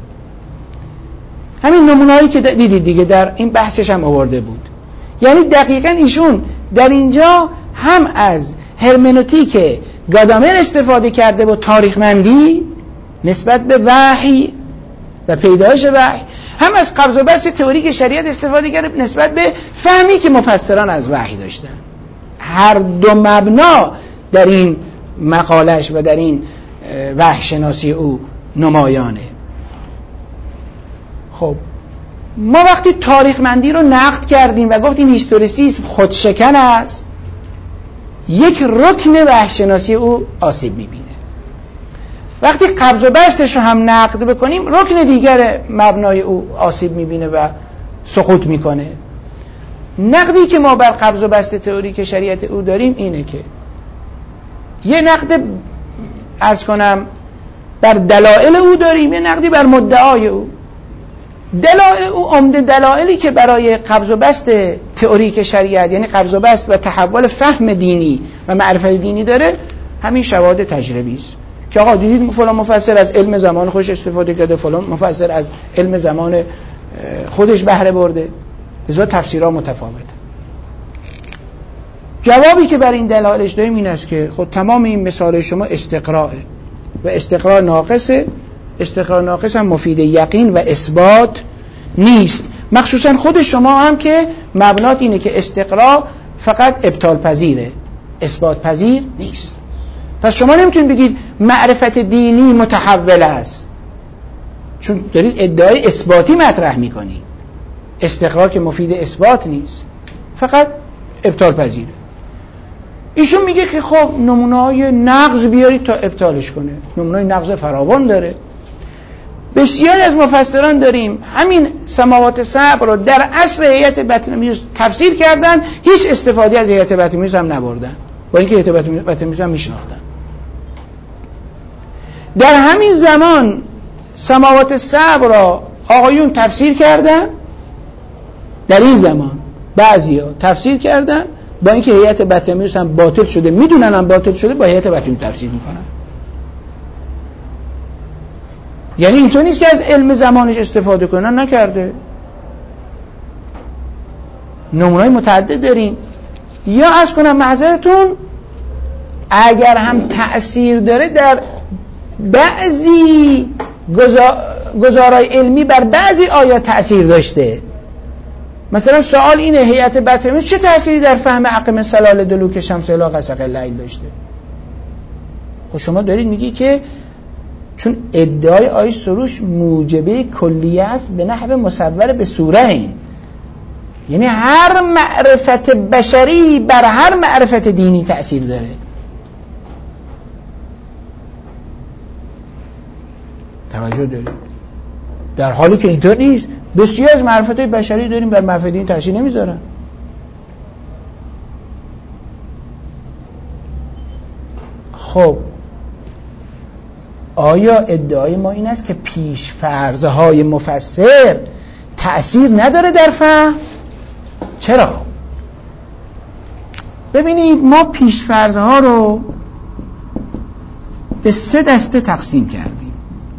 همین نمونه‌هایی که دیدید دیگه در این بحثش هم آورده بود. یعنی دقیقاً ایشون در اینجا هم از هرمنوتیک گادامر استفاده کرده با تاریخمندی نسبت به وحی و پیدایش وحی، هم از قبض و بسط تئوریک شریعت استفاده کرده نسبت به فهمی که مفسران از وحی داشتن. هر دو مبنا در این مقالش و در این وحی شناسی او نمایانه. خب ما وقتی تاریخمندی رو نقد کردیم و گفتیم هیستوریسیسم خودشکن است، یک رکن وحش‌شناسی او آسیب میبینه. وقتی قبض و بستش رو هم نقد بکنیم، رکن دیگر مبنای او آسیب میبینه و سقوط میکنه. نقدی که ما بر قبض و بست تئوریک شریعت او داریم اینه که یه نقد عرض کنم بر دلایل او داریم، یه نقدی بر مدعای او. دلایل او، عمده دلایلی که برای قبض و بست تئوریک شریعت، یعنی قبض و بست و تحول فهم دینی و معرفت دینی داره، همین شواهد تجربی است که آقا دیدید فلان مفسر از علم زمان خودش استفاده کرده، فلان مفسر از علم زمان خودش بهره برده، لذا تفسیرها متفاوته. جوابی که بر این دلایلش داریم این است که خود تمام این مثال شما استقراءه و استقراء ناقصه. استقراء ناقص هم مفید یقین و اثبات نیست. مخصوصا خود شما هم که مبنات اینه که استقراء فقط ابطال پذیره، اثبات پذیر نیست. پس شما نمیتونید بگید معرفت دینی متحول است، چون دارید ادعای اثباتی مطرح میکنید. استقراء که مفید اثبات نیست، فقط ابطال پذیره. ایشون میگه که خب نمونه‌های نقض بیارید تا ابطالش کنه. نمونه‌های نقض فراوان داره. بسیاری از مفسران داریم همین سماوات سبع رو در اصل هیئت بطلمیوس تفسیر کردن، هیچ استفاده از هیئت بطلمیوس هم نبردن، با اینکه هیئت بطلمیوس هم میشناختن. در همین زمان سماوات سبع را آقایون تفسیر کردن، در این زمان بعضیا تفسیر کردن، با اینکه هیئت بطلمیوس هم باطل شده، میدونن هم باطل شده، با هیئت بطلمیوس تفسیر میکنن. یعنی اینطور نیست که از علم زمانش استفاده کنن، نکرده. نمونه‌های متعدد داریم. یا از کنم معذرتون، اگر هم تأثیر داره در بعضی گزارای علمی بر بعضی آیات تأثیر داشته. مثلا سوال اینه هیئت بطلمیوس چه تأثیری در فهم اقم سلال دلوک شمس الی غسق اللیل داشته؟ خب شما دارید میگی که چون ادعای آیه سروش موجبه کلیه است به نحو مصور به صوره این، یعنی هر معرفت بشری بر هر معرفت دینی تأثیر داره. توجه دارید؟ در حالی که اینطور نیست. بسیار از معرفت بشری داریم بر معرفت دینی تأثیر نمیذارن. خب آیا ادعای ما این است که پیش فرضهای مفسر تأثیر نداره در فهم؟ چرا؟ ببینید ما پیش فرضها رو به سه دسته تقسیم کردیم.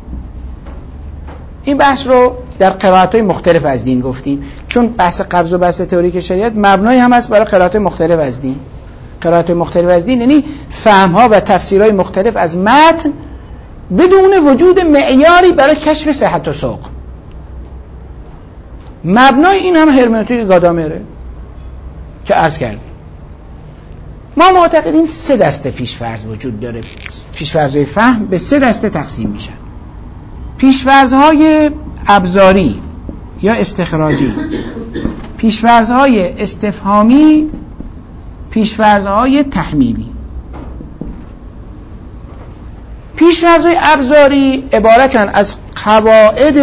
این بحث رو در قرائت‌های مختلف از دین گفتیم، چون بحث قبض و بست تئوریک شریعت مبنای هم است برای قرائت‌های مختلف از دین. قرائت‌های مختلف از دین یعنی فهم‌ها و تفسیرهای مختلف از متن بدون وجود معیاری برای کشف صحت و سوق. مبنای این هم هرمنوتیک گادامره که عرض کردیم. ما معتقدیم سه دسته پیش‌فرض وجود داره. پیش‌فرض‌های فهم به سه دسته تقسیم میشن. پیش‌فرض‌های ابزاری یا استخراجی، پیش‌فرض‌های استفهامی، پیش‌فرض‌های تحمیلی. پیش‌فرض‌های ابزاری عبارتن از قواعد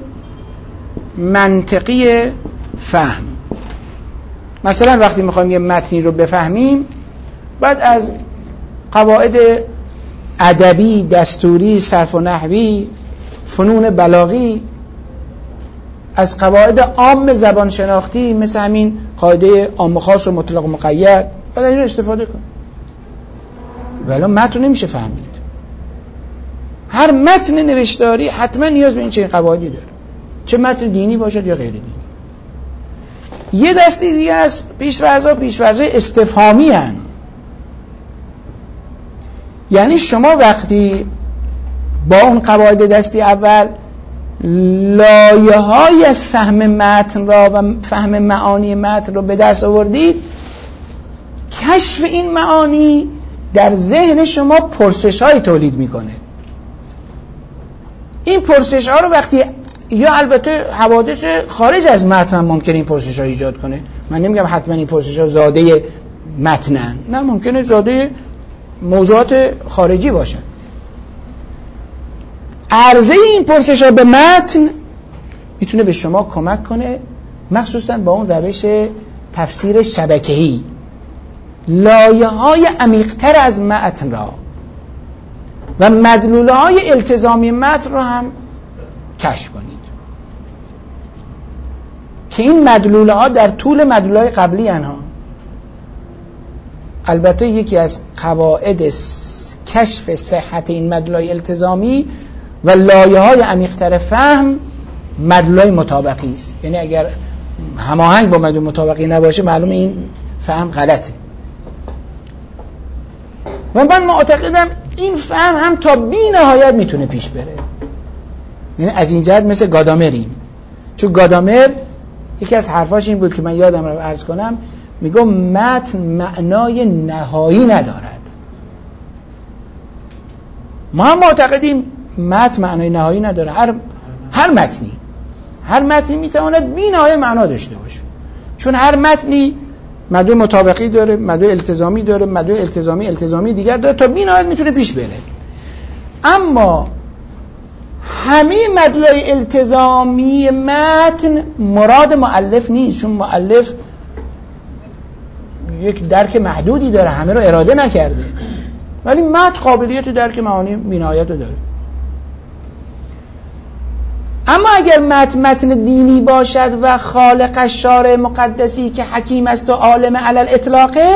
منطقی فهم. مثلا وقتی میخوایم یه متنی رو بفهمیم، بعد از قواعد ادبی، دستوری، صرف و نحوی، فنون بلاغی، از قواعد عام زبان شناختی مثل همین قاعده عام خاص و مطلق و مقید، بعد این رو استفاده کن. ولی متن نمیشه فهمید. هر متن نوشتاری حتما نیاز به این چنین قواعدی داره، چه متن دینی باشد یا غیر دینی. یه دسته دیگه از پیش‌فرض‌ها پیش‌فرض‌های استفهامی هن. یعنی شما وقتی با اون قواعد دستی اول لایه‌هایی از فهم متن را و فهم معانی متن را به دست آوردید، کشف این معانی در ذهن شما پرسش‌های تولید میکنه. این پرسش‌ها رو وقتی، یا البته حوادث خارج از متن هم ممکنه این پرسش‌ها ایجاد کنه. من نمیگم حتما این پرسش‌ها زاده متنن، نه ممکنه زاده موضوعات خارجی باشن. عرضه این پرسش ها به متن میتونه به شما کمک کنه، مخصوصا با اون روش تفسیر شبکه‌ای، لایه های عمیق‌تر از متن را و مدلوله های التزامی متن را هم کشف کنید که این مدلوله ها در طول مدلوله های قبلی انها. البته یکی از قواعد کشف صحت این مدلوله های التزامی و لایه های عمیق‌تر فهم مدلوله های مطابقی است. یعنی اگر هماهنگ با مدلوله مطابقی نباشه معلومه این فهم غلطه. و من معتقدم این فهم هم تا بی نهایت میتونه پیش بره. یعنی از این جهت مثل گادامریم، چون گادامر یکی از حرفاش این بود که من یادم رو عرض کنم، میگم متن معنای نهایی ندارد. ما هم معتقدیم متن معنای نهایی نداره. هر هر متنی هر متنی میتواند بی نهایت معنا داشته باشه، چون هر متنی مدلول مطابقی داره، مدلول التزامی داره، مدلول التزامی التزامی دیگر داره، تا بی نهایت میتونه پیش بره. اما همه مدلول التزامی متن مراد مؤلف نیست، چون مؤلف یک درک محدودی داره، همه رو اراده نکرده، ولی متن قابلیت درک معانی بی نهایت رو داره. اما اگر متن متن دینی باشد و خالقش شارع مقدسی که حکیم است و عالم علی الاطلاقه،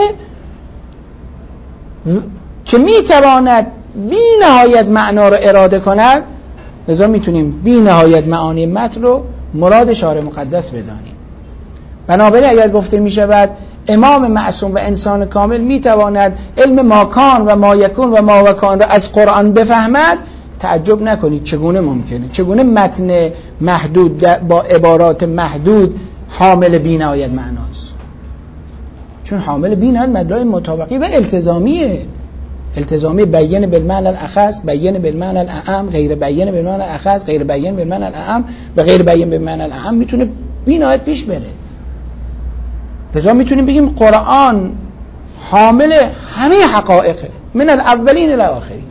که میتواند بی نهایت معنا رو اراده کند، لذا میتونیم بی نهایت معانی متن رو مراد شارع مقدس بدانیم. بنابراین اگر گفته میشود امام معصوم و انسان کامل میتواند علم ماکان و ما یکون و ما وکان را از قرآن بفهمد، تعجب نکنید. چگونه ممکنه؟ چگونه متن محدود با عبارات محدود حامل بی‌نهایت معناست؟ چون حامل بی‌نهایت مدلول مطابقی و التزامیه. التزامی بیان بالمعنى الاخص، بیان بالمعنى الاعم، غیر بیان بالمعنى الاخص، غیر بیان بالمعنى الاعم و غیر بیان بالمعنى الاعم میتونه بی‌نهایت پیش بره. لذا میتونیم بگیم قرآن حامل همه حقایقه، من الاولین الی الاخرین.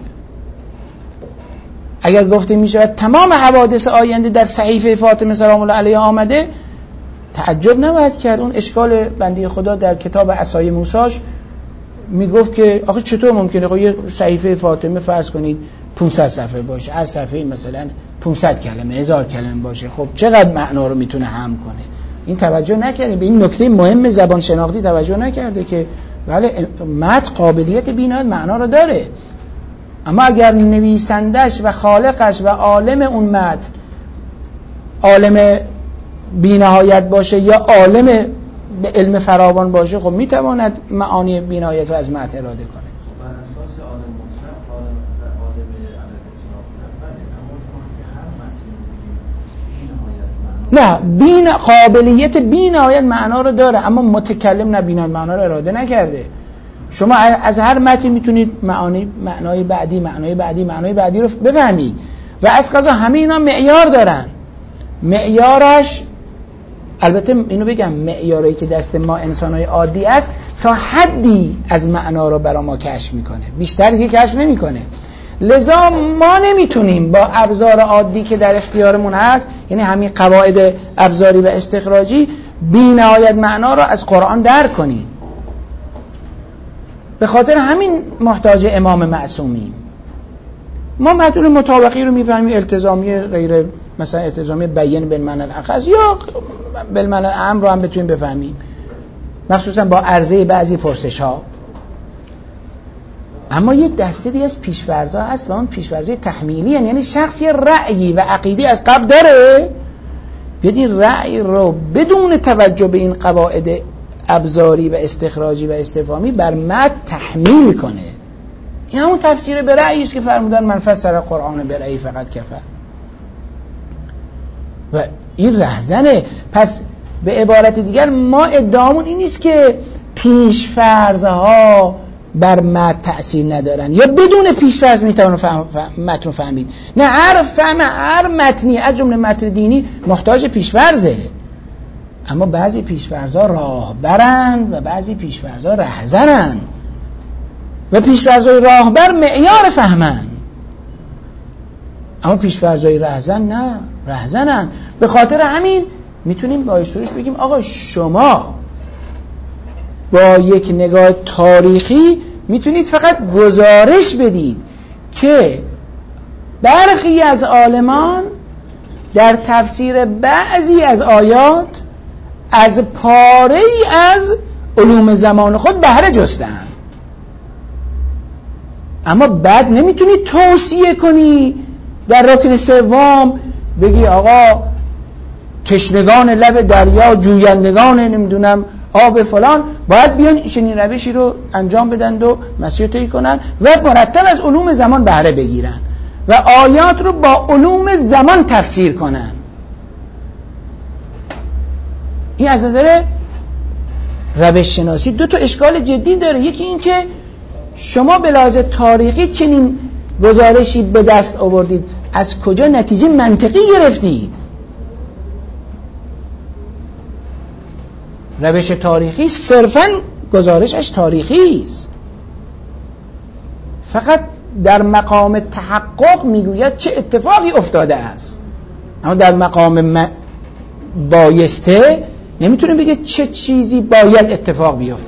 اگر گفته می شود تمام حوادث آینده در صحیفه فاطمه سلام الله علیها آمده، تعجب نباید کرد. اون اشکال بنده خدا در کتاب عصای موساش می گفت که آخه چطور ممکنه خب یه صحیفه فاطمه فرض کنید پانصد صفحه باشه، هر صفحه مثلا پانصد کلمه، هزار کلمه باشه، خب چقدر معنا رو میتونه حمل کنه؟ این توجه نکرده، به این نکته مهم زبان شناختی توجه نکرده که بله متن قابلیت بی‌نهایت معنا رو داره. اما اگر نویسندش و خالقش و عالم اون متن عالم بی‌نهایت باشه یا عالم به علم فراوان باشه، خب میتواند معانی بی‌نهایت رو از متن اراده کنه. خب بر اساس عالم مطلق عالم عالم علل اطلاق بله، اما که هر متن بی‌نهایت معنا، نه، بین قابلیت بی‌نهایت معنا رو داره، اما متکلم نه بی‌نهایت معنا رو اراده نکرده. شما از هر متن میتونید معانی معنای بعدی معنای بعدی معنای بعدی رو بفهمید و از قضا همه اینا معیار دارن. معیارش البته اینو بگم معیاری که دست ما انسانای عادی است تا حدی از معنا رو برای ما کشف میکنه، بیشتر که کشف نمیکنه. لذا ما نمیتونیم با ابزار عادی که در اختیارمون هست، یعنی همین قواعد ابزاری و استخراجی، بی‌نهایت معنا رو از قرآن درک کنیم. به خاطر همین محتاج امام معصومیم. ما مدلول مطابقی رو میفهمیم، التزامی غیر مثلا التزامی بیان بالمعنى الاخص یا بالمعنى الاعم رو هم بتونیم بفهمیم، مخصوصا با عرضه بعضی پرسش ها. اما یه دسته دیگه از پیش‌فرض‌ها هست و اون پیش‌فرض‌های تحمیلی، یعنی شخص یه رأیی و عقیده از قبل داره، بیاد این رأی رو بدون توجه به این قواعد ابزاری و استخراجی و استفهامی بر متن تحمیل کنه. این همون تفسیر به رأیی است که فرمودن من فسر قرآن به رأیی فقط کفر. و این رهزنه. پس به عبارت دیگر ما ادعامون این نیست که پیش فرضها بر متن تأثیر ندارن یا بدون پیش فرض میتونه فهم متن رو فهمید. نه، هر فهم هر متنی از جمله متن دینی محتاج پیش فرضه، اما بعضی پیش‌فرض‌ها راهبرند و بعضی پیش‌فرض‌ها رهزنند و پیش‌فرض‌های راهبر معیار فهمند، اما پیش‌فرض‌های رهزن نه، رهزنن. به خاطر همین میتونیم با ایشورش بگیم آقا شما با یک نگاه تاریخی میتونید فقط گزارش بدید که برخی از عالمان در تفسیر بعضی از آیات از پاره ای از علوم زمان خود بهره جستند، اما بعد نمیتونی توصیه کنی در رکن سوم بگی آقا تشنگان لب دریا، جویندگان نمیدونم آب فلان باید بیان چنین روشی رو انجام بدن و مسیر طی کنن و مرتب از علوم زمان بهره بگیرن و آیات رو با علوم زمان تفسیر کنن. این از نظر روش شناسی دو تا اشکال جدی داره. یکی این که شما به لحاظ تاریخی چنین گزارشی به دست آوردید، از کجا نتیجه منطقی گرفتید؟ روش تاریخی صرفاً گزارشش تاریخی است، فقط در مقام تحقق میگوید چه اتفاقی افتاده است، اما در مقام بایسته نمیتونه بگه چه چیزی باید اتفاق بیفته.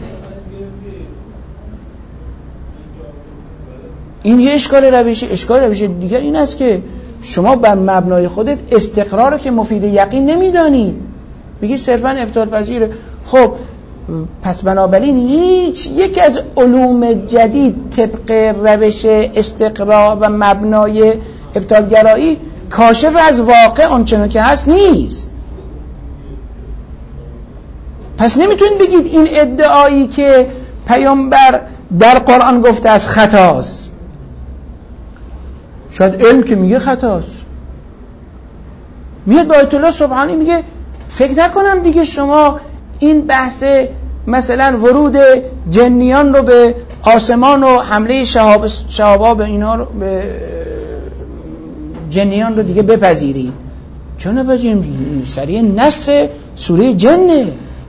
این یه اشکال روشی. اشکال روش دیگر این است که شما بر مبنای خودت استقرار رو که مفید یقین نمیدانید، بگی صرفاً ابطال پذیره. خب پس بنابراین هیچ یک از علوم جدید طبق روش استقرار و مبنای ابطالگرایی کاشف از واقع آنچنان که هست نیست. پس نمیتونید بگید این ادعایی که پیامبر در قرآن گفته از خطاست. شاید علم که میگه خطاست، میاد با آیت الله سبحانی میگه فکر نکنم دیگه شما این بحث مثلا ورود جنیان رو به آسمان و حمله شهاب شهابا به اینا رو به جنیان رو دیگه بپذیرید. چون نپذیریم؟ سریع نص سوره جنه.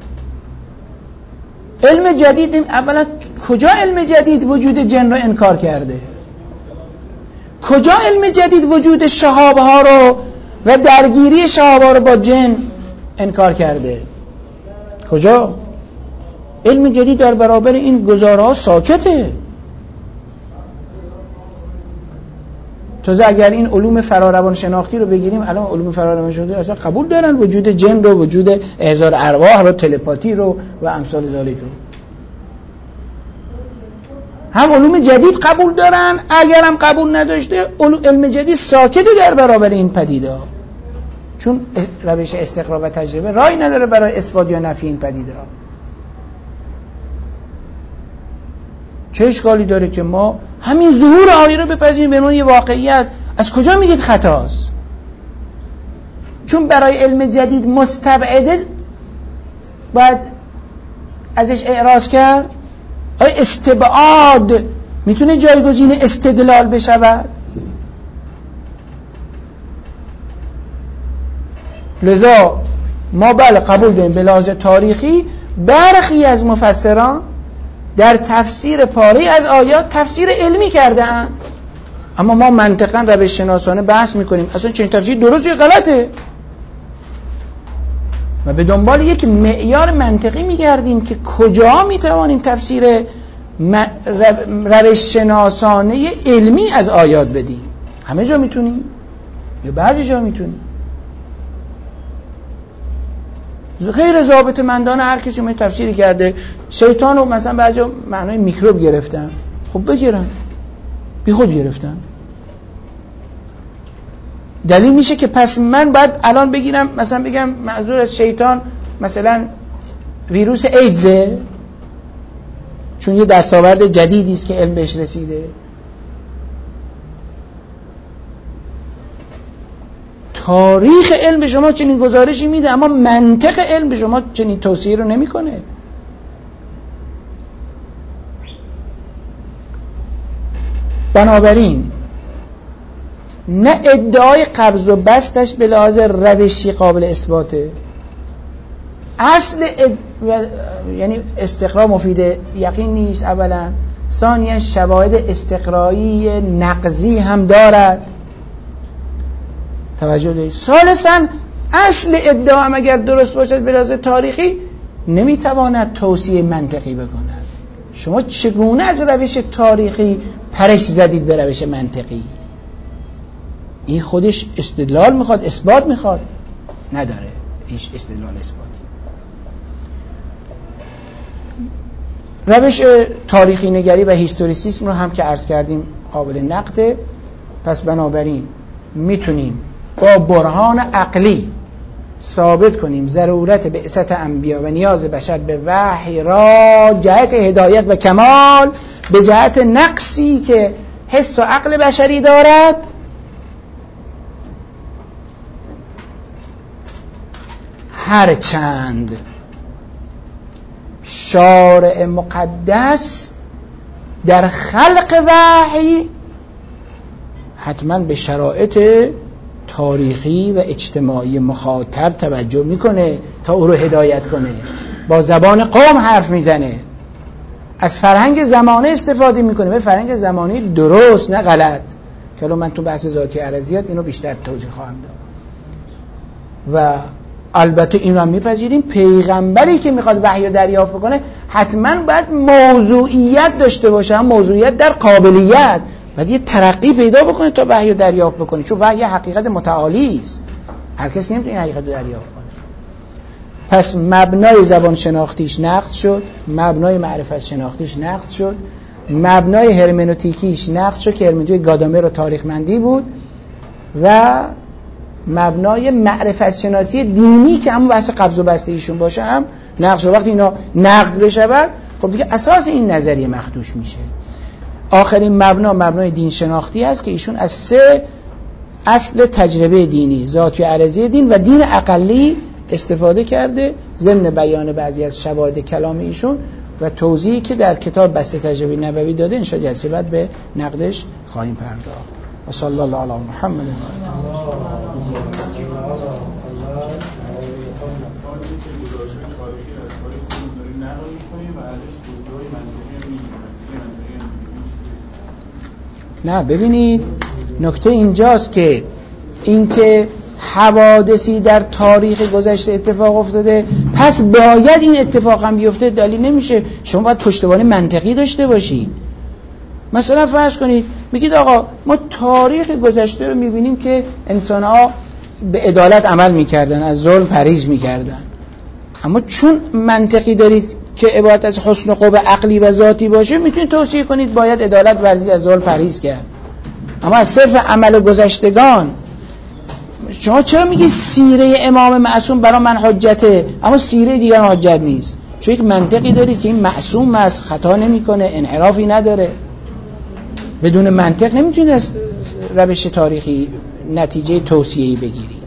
علم جدید اولا کجا علم جدید وجود جن رو انکار کرده؟ کجا علم جدید وجود شهاب ها رو و درگیری شهاب ها رو با جن انکار کرده؟ کجا؟ علم جدید در برابر این گزارها ساکته. تازه اگر این علوم فراروان شناختی رو بگیریم، الان علوم فراروان شناختی اصلا قبول دارن وجود جن رو، وجود احضار ارواح رو، تلپاتی رو و امثال ذالک رو. هم علوم جدید قبول دارن، اگر هم قبول نداشته علم جدید ساکته در برابر این پدیده ها، چون روش استقرا و تجربه راهی نداره برای اثبات یا نفی این پدیده ها. چه اشکالی داره که ما همین ظهور آیه رو بپذیریم به عنوان یه واقعیت؟ از کجا میگید خطاست؟ چون برای علم جدید مستبعده باید ازش اعراض کرد؟ آیا استبعاد میتونه جایگزین استدلال بشود؟ لذا ما بله قبول داریم به لحاظ تاریخی برخی از مفسران در تفسیر پاره از آیات تفسیر علمی کرده اند، اما ما منطقاً روش شناسانه بحث میکنیم اصلا چنین تفسیر درست یا غلطه و به دنبال یک معیار منطقی میگردیم که کجا میتوانیم تفسیر روش شناسانه علمی از آیات بدیم. همه جا میتونیم یا بعضی جا میتونیم؟ غیر ضابط مندانه هر کسی می تفسیری کرده. شیطان رو مثلا بعضی معنای میکروب گرفتن، خب بگیرن، بی خود گرفتن. دلیل میشه که پس من باید الان بگیرم مثلا بگم منظور از شیطان مثلا ویروس ایدزه، چون یه دستاورد جدیدی است که علم بهش رسیده. تاریخ علم به شما چنین گزارشی میده، اما منطق علم به شما چنین توصیه رو نمیکنه. بنابراین نه ادعای قبض و بستش به لحاظ روشی قابل اثباته، اصل اد... و... یعنی استقرا مفید یقین نیست اولا، ثانیا شواهد استقرایی نقضی هم دارد، توجه دارید. ثالثا اصل ادعا هم اگر درست باشد به لحاظ تاریخی نمیتواند توصیه منطقی بکند. شما چگونه از روش تاریخی پرش زدید به روش منطقی؟ این خودش استدلال میخواد، اثبات میخواد، نداره هیچ استدلال اثباتی. روش تاریخی نگری و هیستوریسیسم رو هم که عرض کردیم قابل نقده. پس بنابراین میتونیم با برهان عقلی ثابت کنیم ضرورت بعثت انبیا و نیاز بشر به وحی را جهت هدایت و کمال به جهت نقصی که حس و عقل بشری دارد هرچند شارع مقدس در خلق وحی حتما به شرایط تاریخی و اجتماعی مخاطب توجه میکنه تا او رو هدایت کنه، با زبان قوم حرف میزنه، از فرهنگ زمانه استفاده میکنه، به فرهنگ زمانه درست نه غلط، که من تو بحث ذاتی ارزیات اینو بیشتر توضیح خواهم داد. و البته این رو هم میپذیریم پیغمبری که میخواد وحی رو دریافت بکنه حتما باید موضوعیت داشته باشه، هم موضوعیت در قابلیت، باید یه ترقی پیدا بکنه تا وحی رو دریافت بکنه، چون وحی حقیقت متعالی است، هر کسی نمیتونه حقیقت رو دریافت کنه. پس مبنای زبان شناختیش نقد شد، مبنای معرفت شناختیش نقد شد، مبنای هرمنوتیکیش نقد شد که هرمنوتیک گادامر و تاریخمندی بود، و مبنای معرفت شناسی دینی که همون بحث قبض و بسته ایشون باشه هم نقد شد. وقتی اینا نقد بشه خب دیگه اساس این نظریه مخدوش میشه. آخرین مبنا مبنای دین شناختی است که ایشون از سه اصل تجربه دینی، ذاتی و عرضی دین و دین اقلی استفاده کرده ضمن بیان بعضی از شواهد کلام ایشون و توضیحی که در کتاب بسته تجربه نبوی داده. ان شاء الله جلسه بعد به نقدش خواهیم پرداخت. و صلی الله علی محمد. نه ببینید نکته اینجاست که اینکه حوادثی در تاریخ گذشته اتفاق افتاده پس باید این اتفاق هم بیفته دلیل نمیشه. شما باید پشتوانه منطقی داشته باشید. مثلا فرض کنید میگید آقا ما تاریخ گذشته رو میبینیم که انسان‌ها به عدالت عمل میکردن، از ظلم پرهیز میکردن، اما چون منطقی دارید که عبارت از حسن و خوب عقلی و ذاتی باشه میتونید توصیه کنید باید عدالت ورزید، از ظلم پرهیز کرد. اما از صرف عمل گذشتگان شما چرا میگی سیره امام معصوم برای من حجته اما سیره دیگران حجت نیست؟ چون یک منطقی دارید که این معصوم است، خطا نمیکنه، انحرافی نداره. بدون منطق نمیتونید از روش تاریخی نتیجه توصیه‌ای بگیری.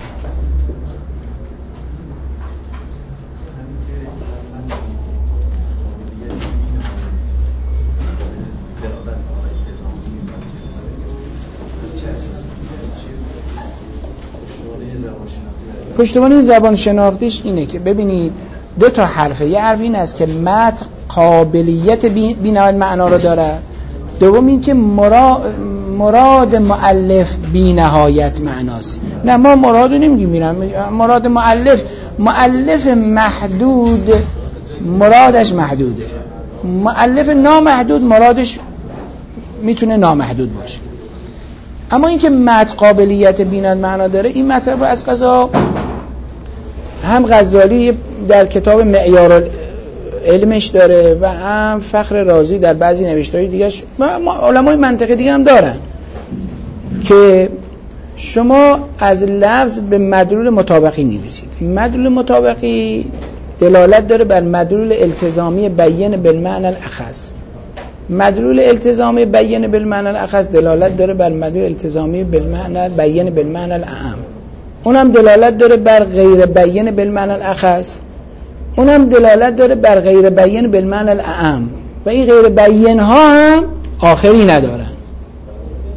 پشتوانه زبان شناختیش اینه که ببینید دو تا حرفه. یه حرف این است که متن قابلیت بی‌نهایت معنا رو داره، دوم این که مراد مراد مؤلف بی‌نهایت معناست. نه ما مراد رو نمیگیم، میرم مراد مؤلف مؤلف محدود مرادش محدوده، مؤلف نامحدود مرادش میتونه نامحدود باشه. اما این که متن قابلیت بی‌نهایت معنا داره این مطلب رو از قضا هم غزالی در کتاب معیار علمش داره و هم فخر رازی در بعضی نوشته‌های دیگه‌اش و علمای منطقی دیگه هم دارن که شما از لفظ به مدلول مطابقی میرسید. مدلول مطابقی دلالت داره بر مدلول التزامی بیان بالمعنی الاخص. مدلول التزامی بیان بالمعنی الاخص دلالت داره بر مدلول التزامی بالمعنی بیان بالمعنی الاعم. اونم دلالت داره بر غیر بیان بالمعنی الاخص. اونم دلالت داره بر غیر بیان بالمعنی الاعم. و این غیر بیان ها هم آخری ندارن.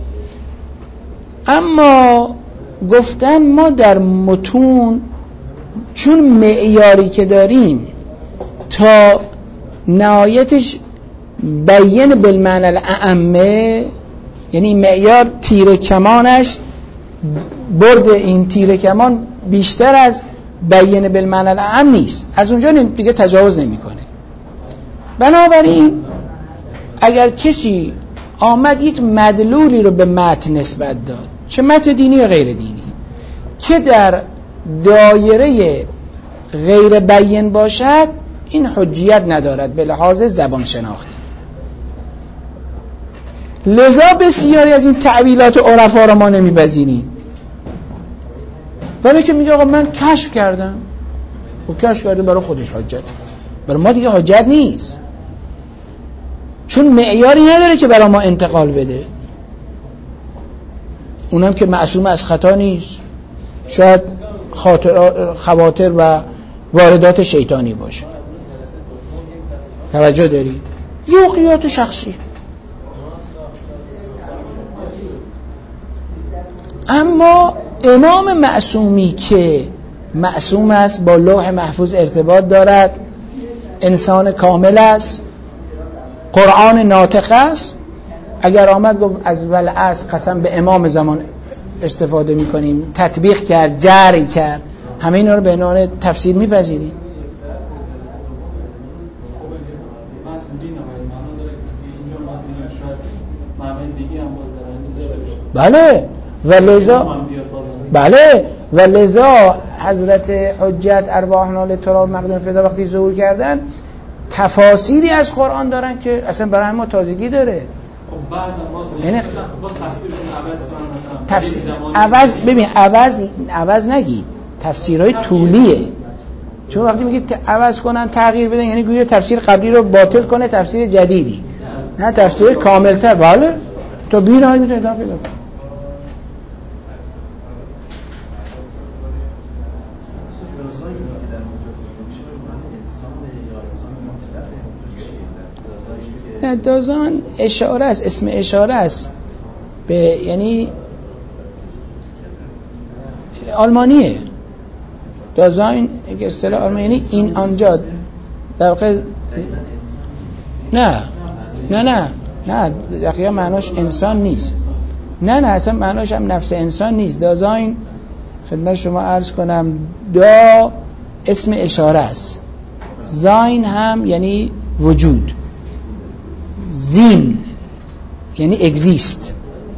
اما گفتن ما در متون چون معیاری که داریم تا نهایتش بیان بالمعنی الاعمه، یعنی معیار تیر کمانش برد این تیر کمان بیشتر از بیان بالمعنی الاعم نیست، از اونجا دیگه تجاوز نمیکنه. بنابراین اگر کسی آمد یک مدلولی رو به متن نسبت داد، چه متن دینی یا غیر دینی، که در دایره غیر بیان باشد، این حجیت ندارد به لحاظ زبان شناختی. لذا بسیاری از این تعبیرات عرفا رو ما نمیپذیریم. ولی که میگه آقا من کشف کردم، و کشف کرده برای خودش حجت، برای ما دیگه حجت نیست، چون معیاری نداره که برای ما انتقال بده. اونم که معصوم از خطا نیست، شاید خاطر خواطر و واردات شیطانی باشه. توجه دارید؟ ذوقیات شخصی. اما امام معصومی که معصوم است، با لوح محفوظ ارتباط دارد، انسان کامل است، قرآن ناطق است، اگر آمد گفت از والعصر قسم به امام زمان استفاده میکنیم، تطبیق کرد، جری کرد، همه اینا رو به عنوان تفسیر میپذیریم. بله و لذا بله و لذا حضرت حجت ارواحنا لتراب مقدم فدا وقتی ظهور کردن تفاسیری از قرآن دارن که اصلا برای ما تازگی داره. یعنی تفسیر عوض ببین عوض عوض نگید، تفسیرهای طولیه، چون وقتی میگید عوض کنن تغییر بدن یعنی گویا تفسیر قبلی رو باطل کنه تفسیر جدیدی، نه تفسیر کاملتر. بله تو بینا میتونه ادامه پیدا کنه. نه دازان اشاره است، اسم اشاره است به، یعنی آلمانیه دازاین، یک اصطلاح آلمانی، یعنی این آنجا در واقع نه نه نه نه دقیقا معناش انسان نیست، نه نه اصلا معناش هم نفس انسان نیست. دازاین خدمت شما عرض کنم دا اسم اشاره است، زاین هم یعنی وجود، زین یعنی اگزیست،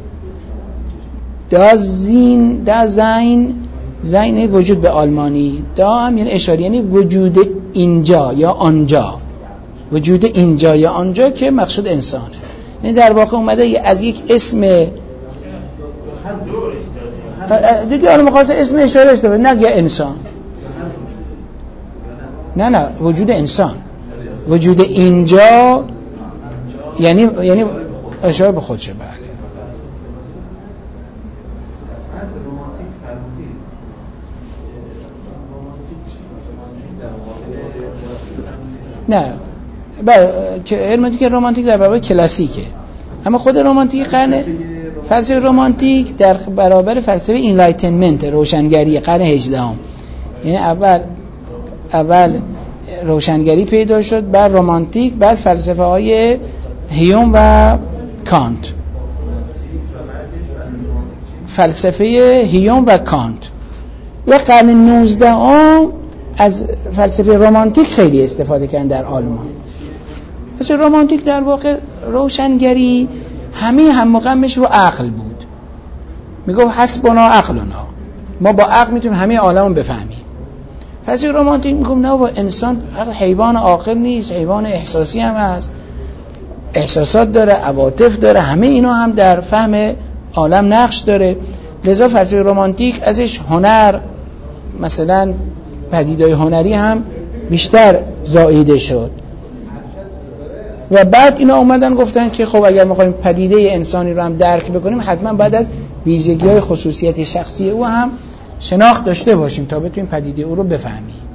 دا زین دا زین زین وجود به آلمانی، دا هم یعنی اشاره یعنی وجود اینجا یا آنجا، وجود اینجا یا آنجا که مقصود انسانه. یعنی در واقع اومده از یک اسم دیگه حالا مخواست اسم اشاره است نگه انسان، نه نه وجود انسان، وجود اینجا یعنی یعنی اشاره به خودشه. بله نه بله که رمانتیک رمانتیک در برابر کلاسیکه، اما خود رمانتیک قرن فلسفه رمانتیک در برابر فلسفه اینلایتنمنت روشنگری قرن هجدهم، یعنی اول اول روشنگری پیدا شد، بعد رمانتیک، بعد فلسفه های هیوم و کانت، فلسفه هیوم و کانت. و قرن نوزدهم از فلسفه رمانتیک خیلی استفاده کردن در آلمان. فلسفه رمانتیک در واقع روشنگری همه هم مقامش رو عقل بود، میگفت حسبنا عقلنا، ما با عقل میتونیم همه عالمو بفهمیم. فلسفه رمانتیک میگفت نه با انسان حیوان عاقل نیست، حیوان احساسی هم هست، احساسات داره، عواطف داره، همه اینا هم در فهم عالم نقش داره. لذا فلسفه رمانتیک ازش هنر، مثلا پدیدهای هنری هم بیشتر زائیده شد. و بعد اینا اومدن گفتن که خب اگر می‌خوایم پدیده انسانی رو هم درک بکنیم حتما باید از ویژگی‌های خصوصیت شخصی او هم شناخت داشته باشیم تا بتونیم پدیده او رو بفهمیم.